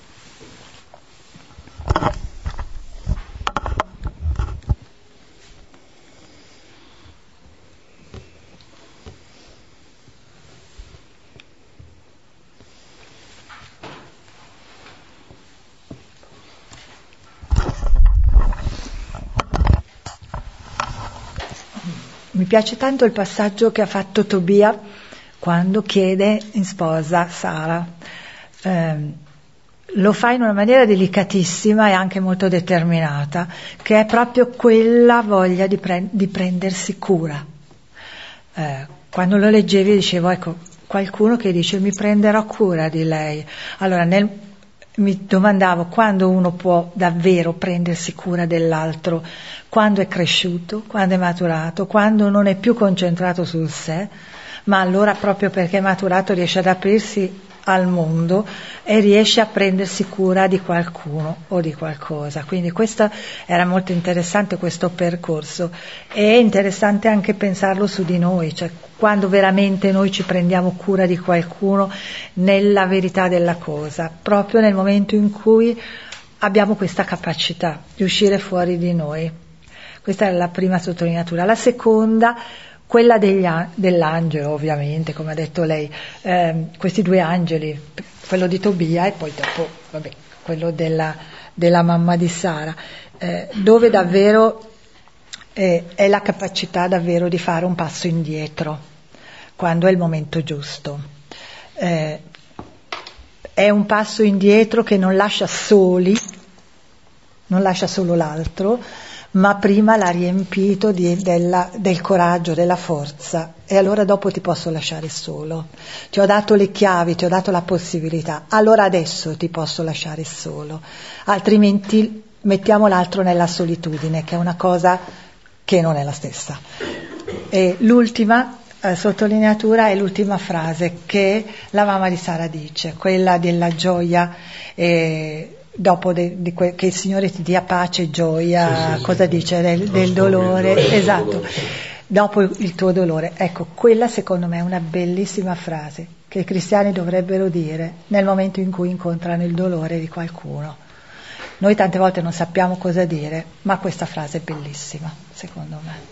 Mi piace tanto il passaggio che ha fatto Tobia quando chiede in sposa Sara. Eh, lo fa in una maniera delicatissima e anche molto determinata, che è proprio quella voglia di, pre- di prendersi cura. Eh, quando lo leggevi dicevo, ecco, qualcuno che dice mi prenderò cura di lei. Allora nel, mi domandavo quando uno può davvero prendersi cura dell'altro, quando è cresciuto, quando è maturato, quando non è più concentrato sul sé, ma allora proprio perché è maturato riesce ad aprirsi al mondo e riesce a prendersi cura di qualcuno o di qualcosa. Quindi questo era molto interessante, questo percorso. È interessante anche pensarlo su di noi, cioè quando veramente noi ci prendiamo cura di qualcuno nella verità della cosa, proprio nel momento in cui abbiamo questa capacità di uscire fuori di noi. Questa è la prima sottolineatura. La seconda, quella degli, dell'angelo, ovviamente, come ha detto lei, eh, questi due angeli, quello di Tobia e poi dopo vabbè, quello della, della mamma di Sara, eh, dove davvero eh, è la capacità davvero di fare un passo indietro quando è il momento giusto. Eh, è un passo indietro che non lascia soli, non lascia solo l'altro, ma prima l'ha riempito di, della, del coraggio, della forza, e allora dopo ti posso lasciare solo. Ti ho dato le chiavi, ti ho dato la possibilità, allora adesso ti posso lasciare solo, altrimenti mettiamo l'altro nella solitudine, che è una cosa che non è la stessa. E l'ultima eh, sottolineatura è l'ultima frase che la mamma di Sara dice, quella della gioia eh, dopo de, de que, che il Signore ti dia pace e gioia, sì, sì, cosa sì, dice? Del, del dolore, esatto, dopo il tuo dolore. Ecco, quella secondo me è una bellissima frase che i cristiani dovrebbero dire nel momento in cui incontrano il dolore di qualcuno. Noi tante volte non sappiamo cosa dire, ma questa frase è bellissima, secondo me.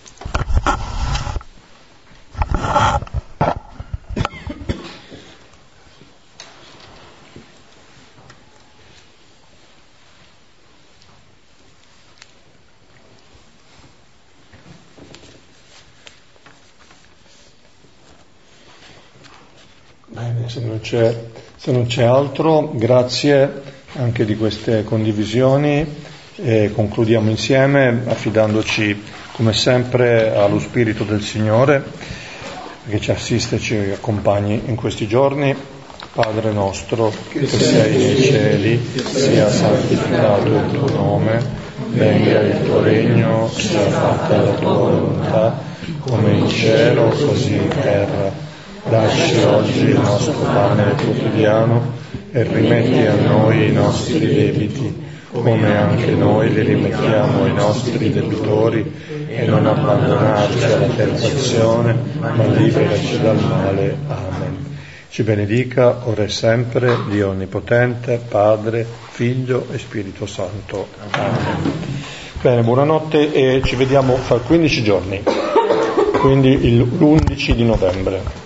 Bene, se non c'è, se non c'è altro, grazie anche di queste condivisioni. E concludiamo insieme affidandoci come sempre allo Spirito del Signore che ci assiste e ci accompagni in questi giorni. Padre nostro che sei nei cieli, sia santificato il tuo nome, venga il tuo regno, sia fatta la tua volontà, come in cielo così in terra. Dacci oggi il nostro pane quotidiano e rimetti a noi i nostri debiti, come anche noi li rimettiamo ai nostri debitori, e non abbandonarci alla tentazione, ma liberaci dal male. Amen. Ci benedica ora e sempre Dio Onnipotente, Padre, Figlio e Spirito Santo. Amen. Bene, buonanotte e ci vediamo fra quindici giorni, quindi l'undici di novembre.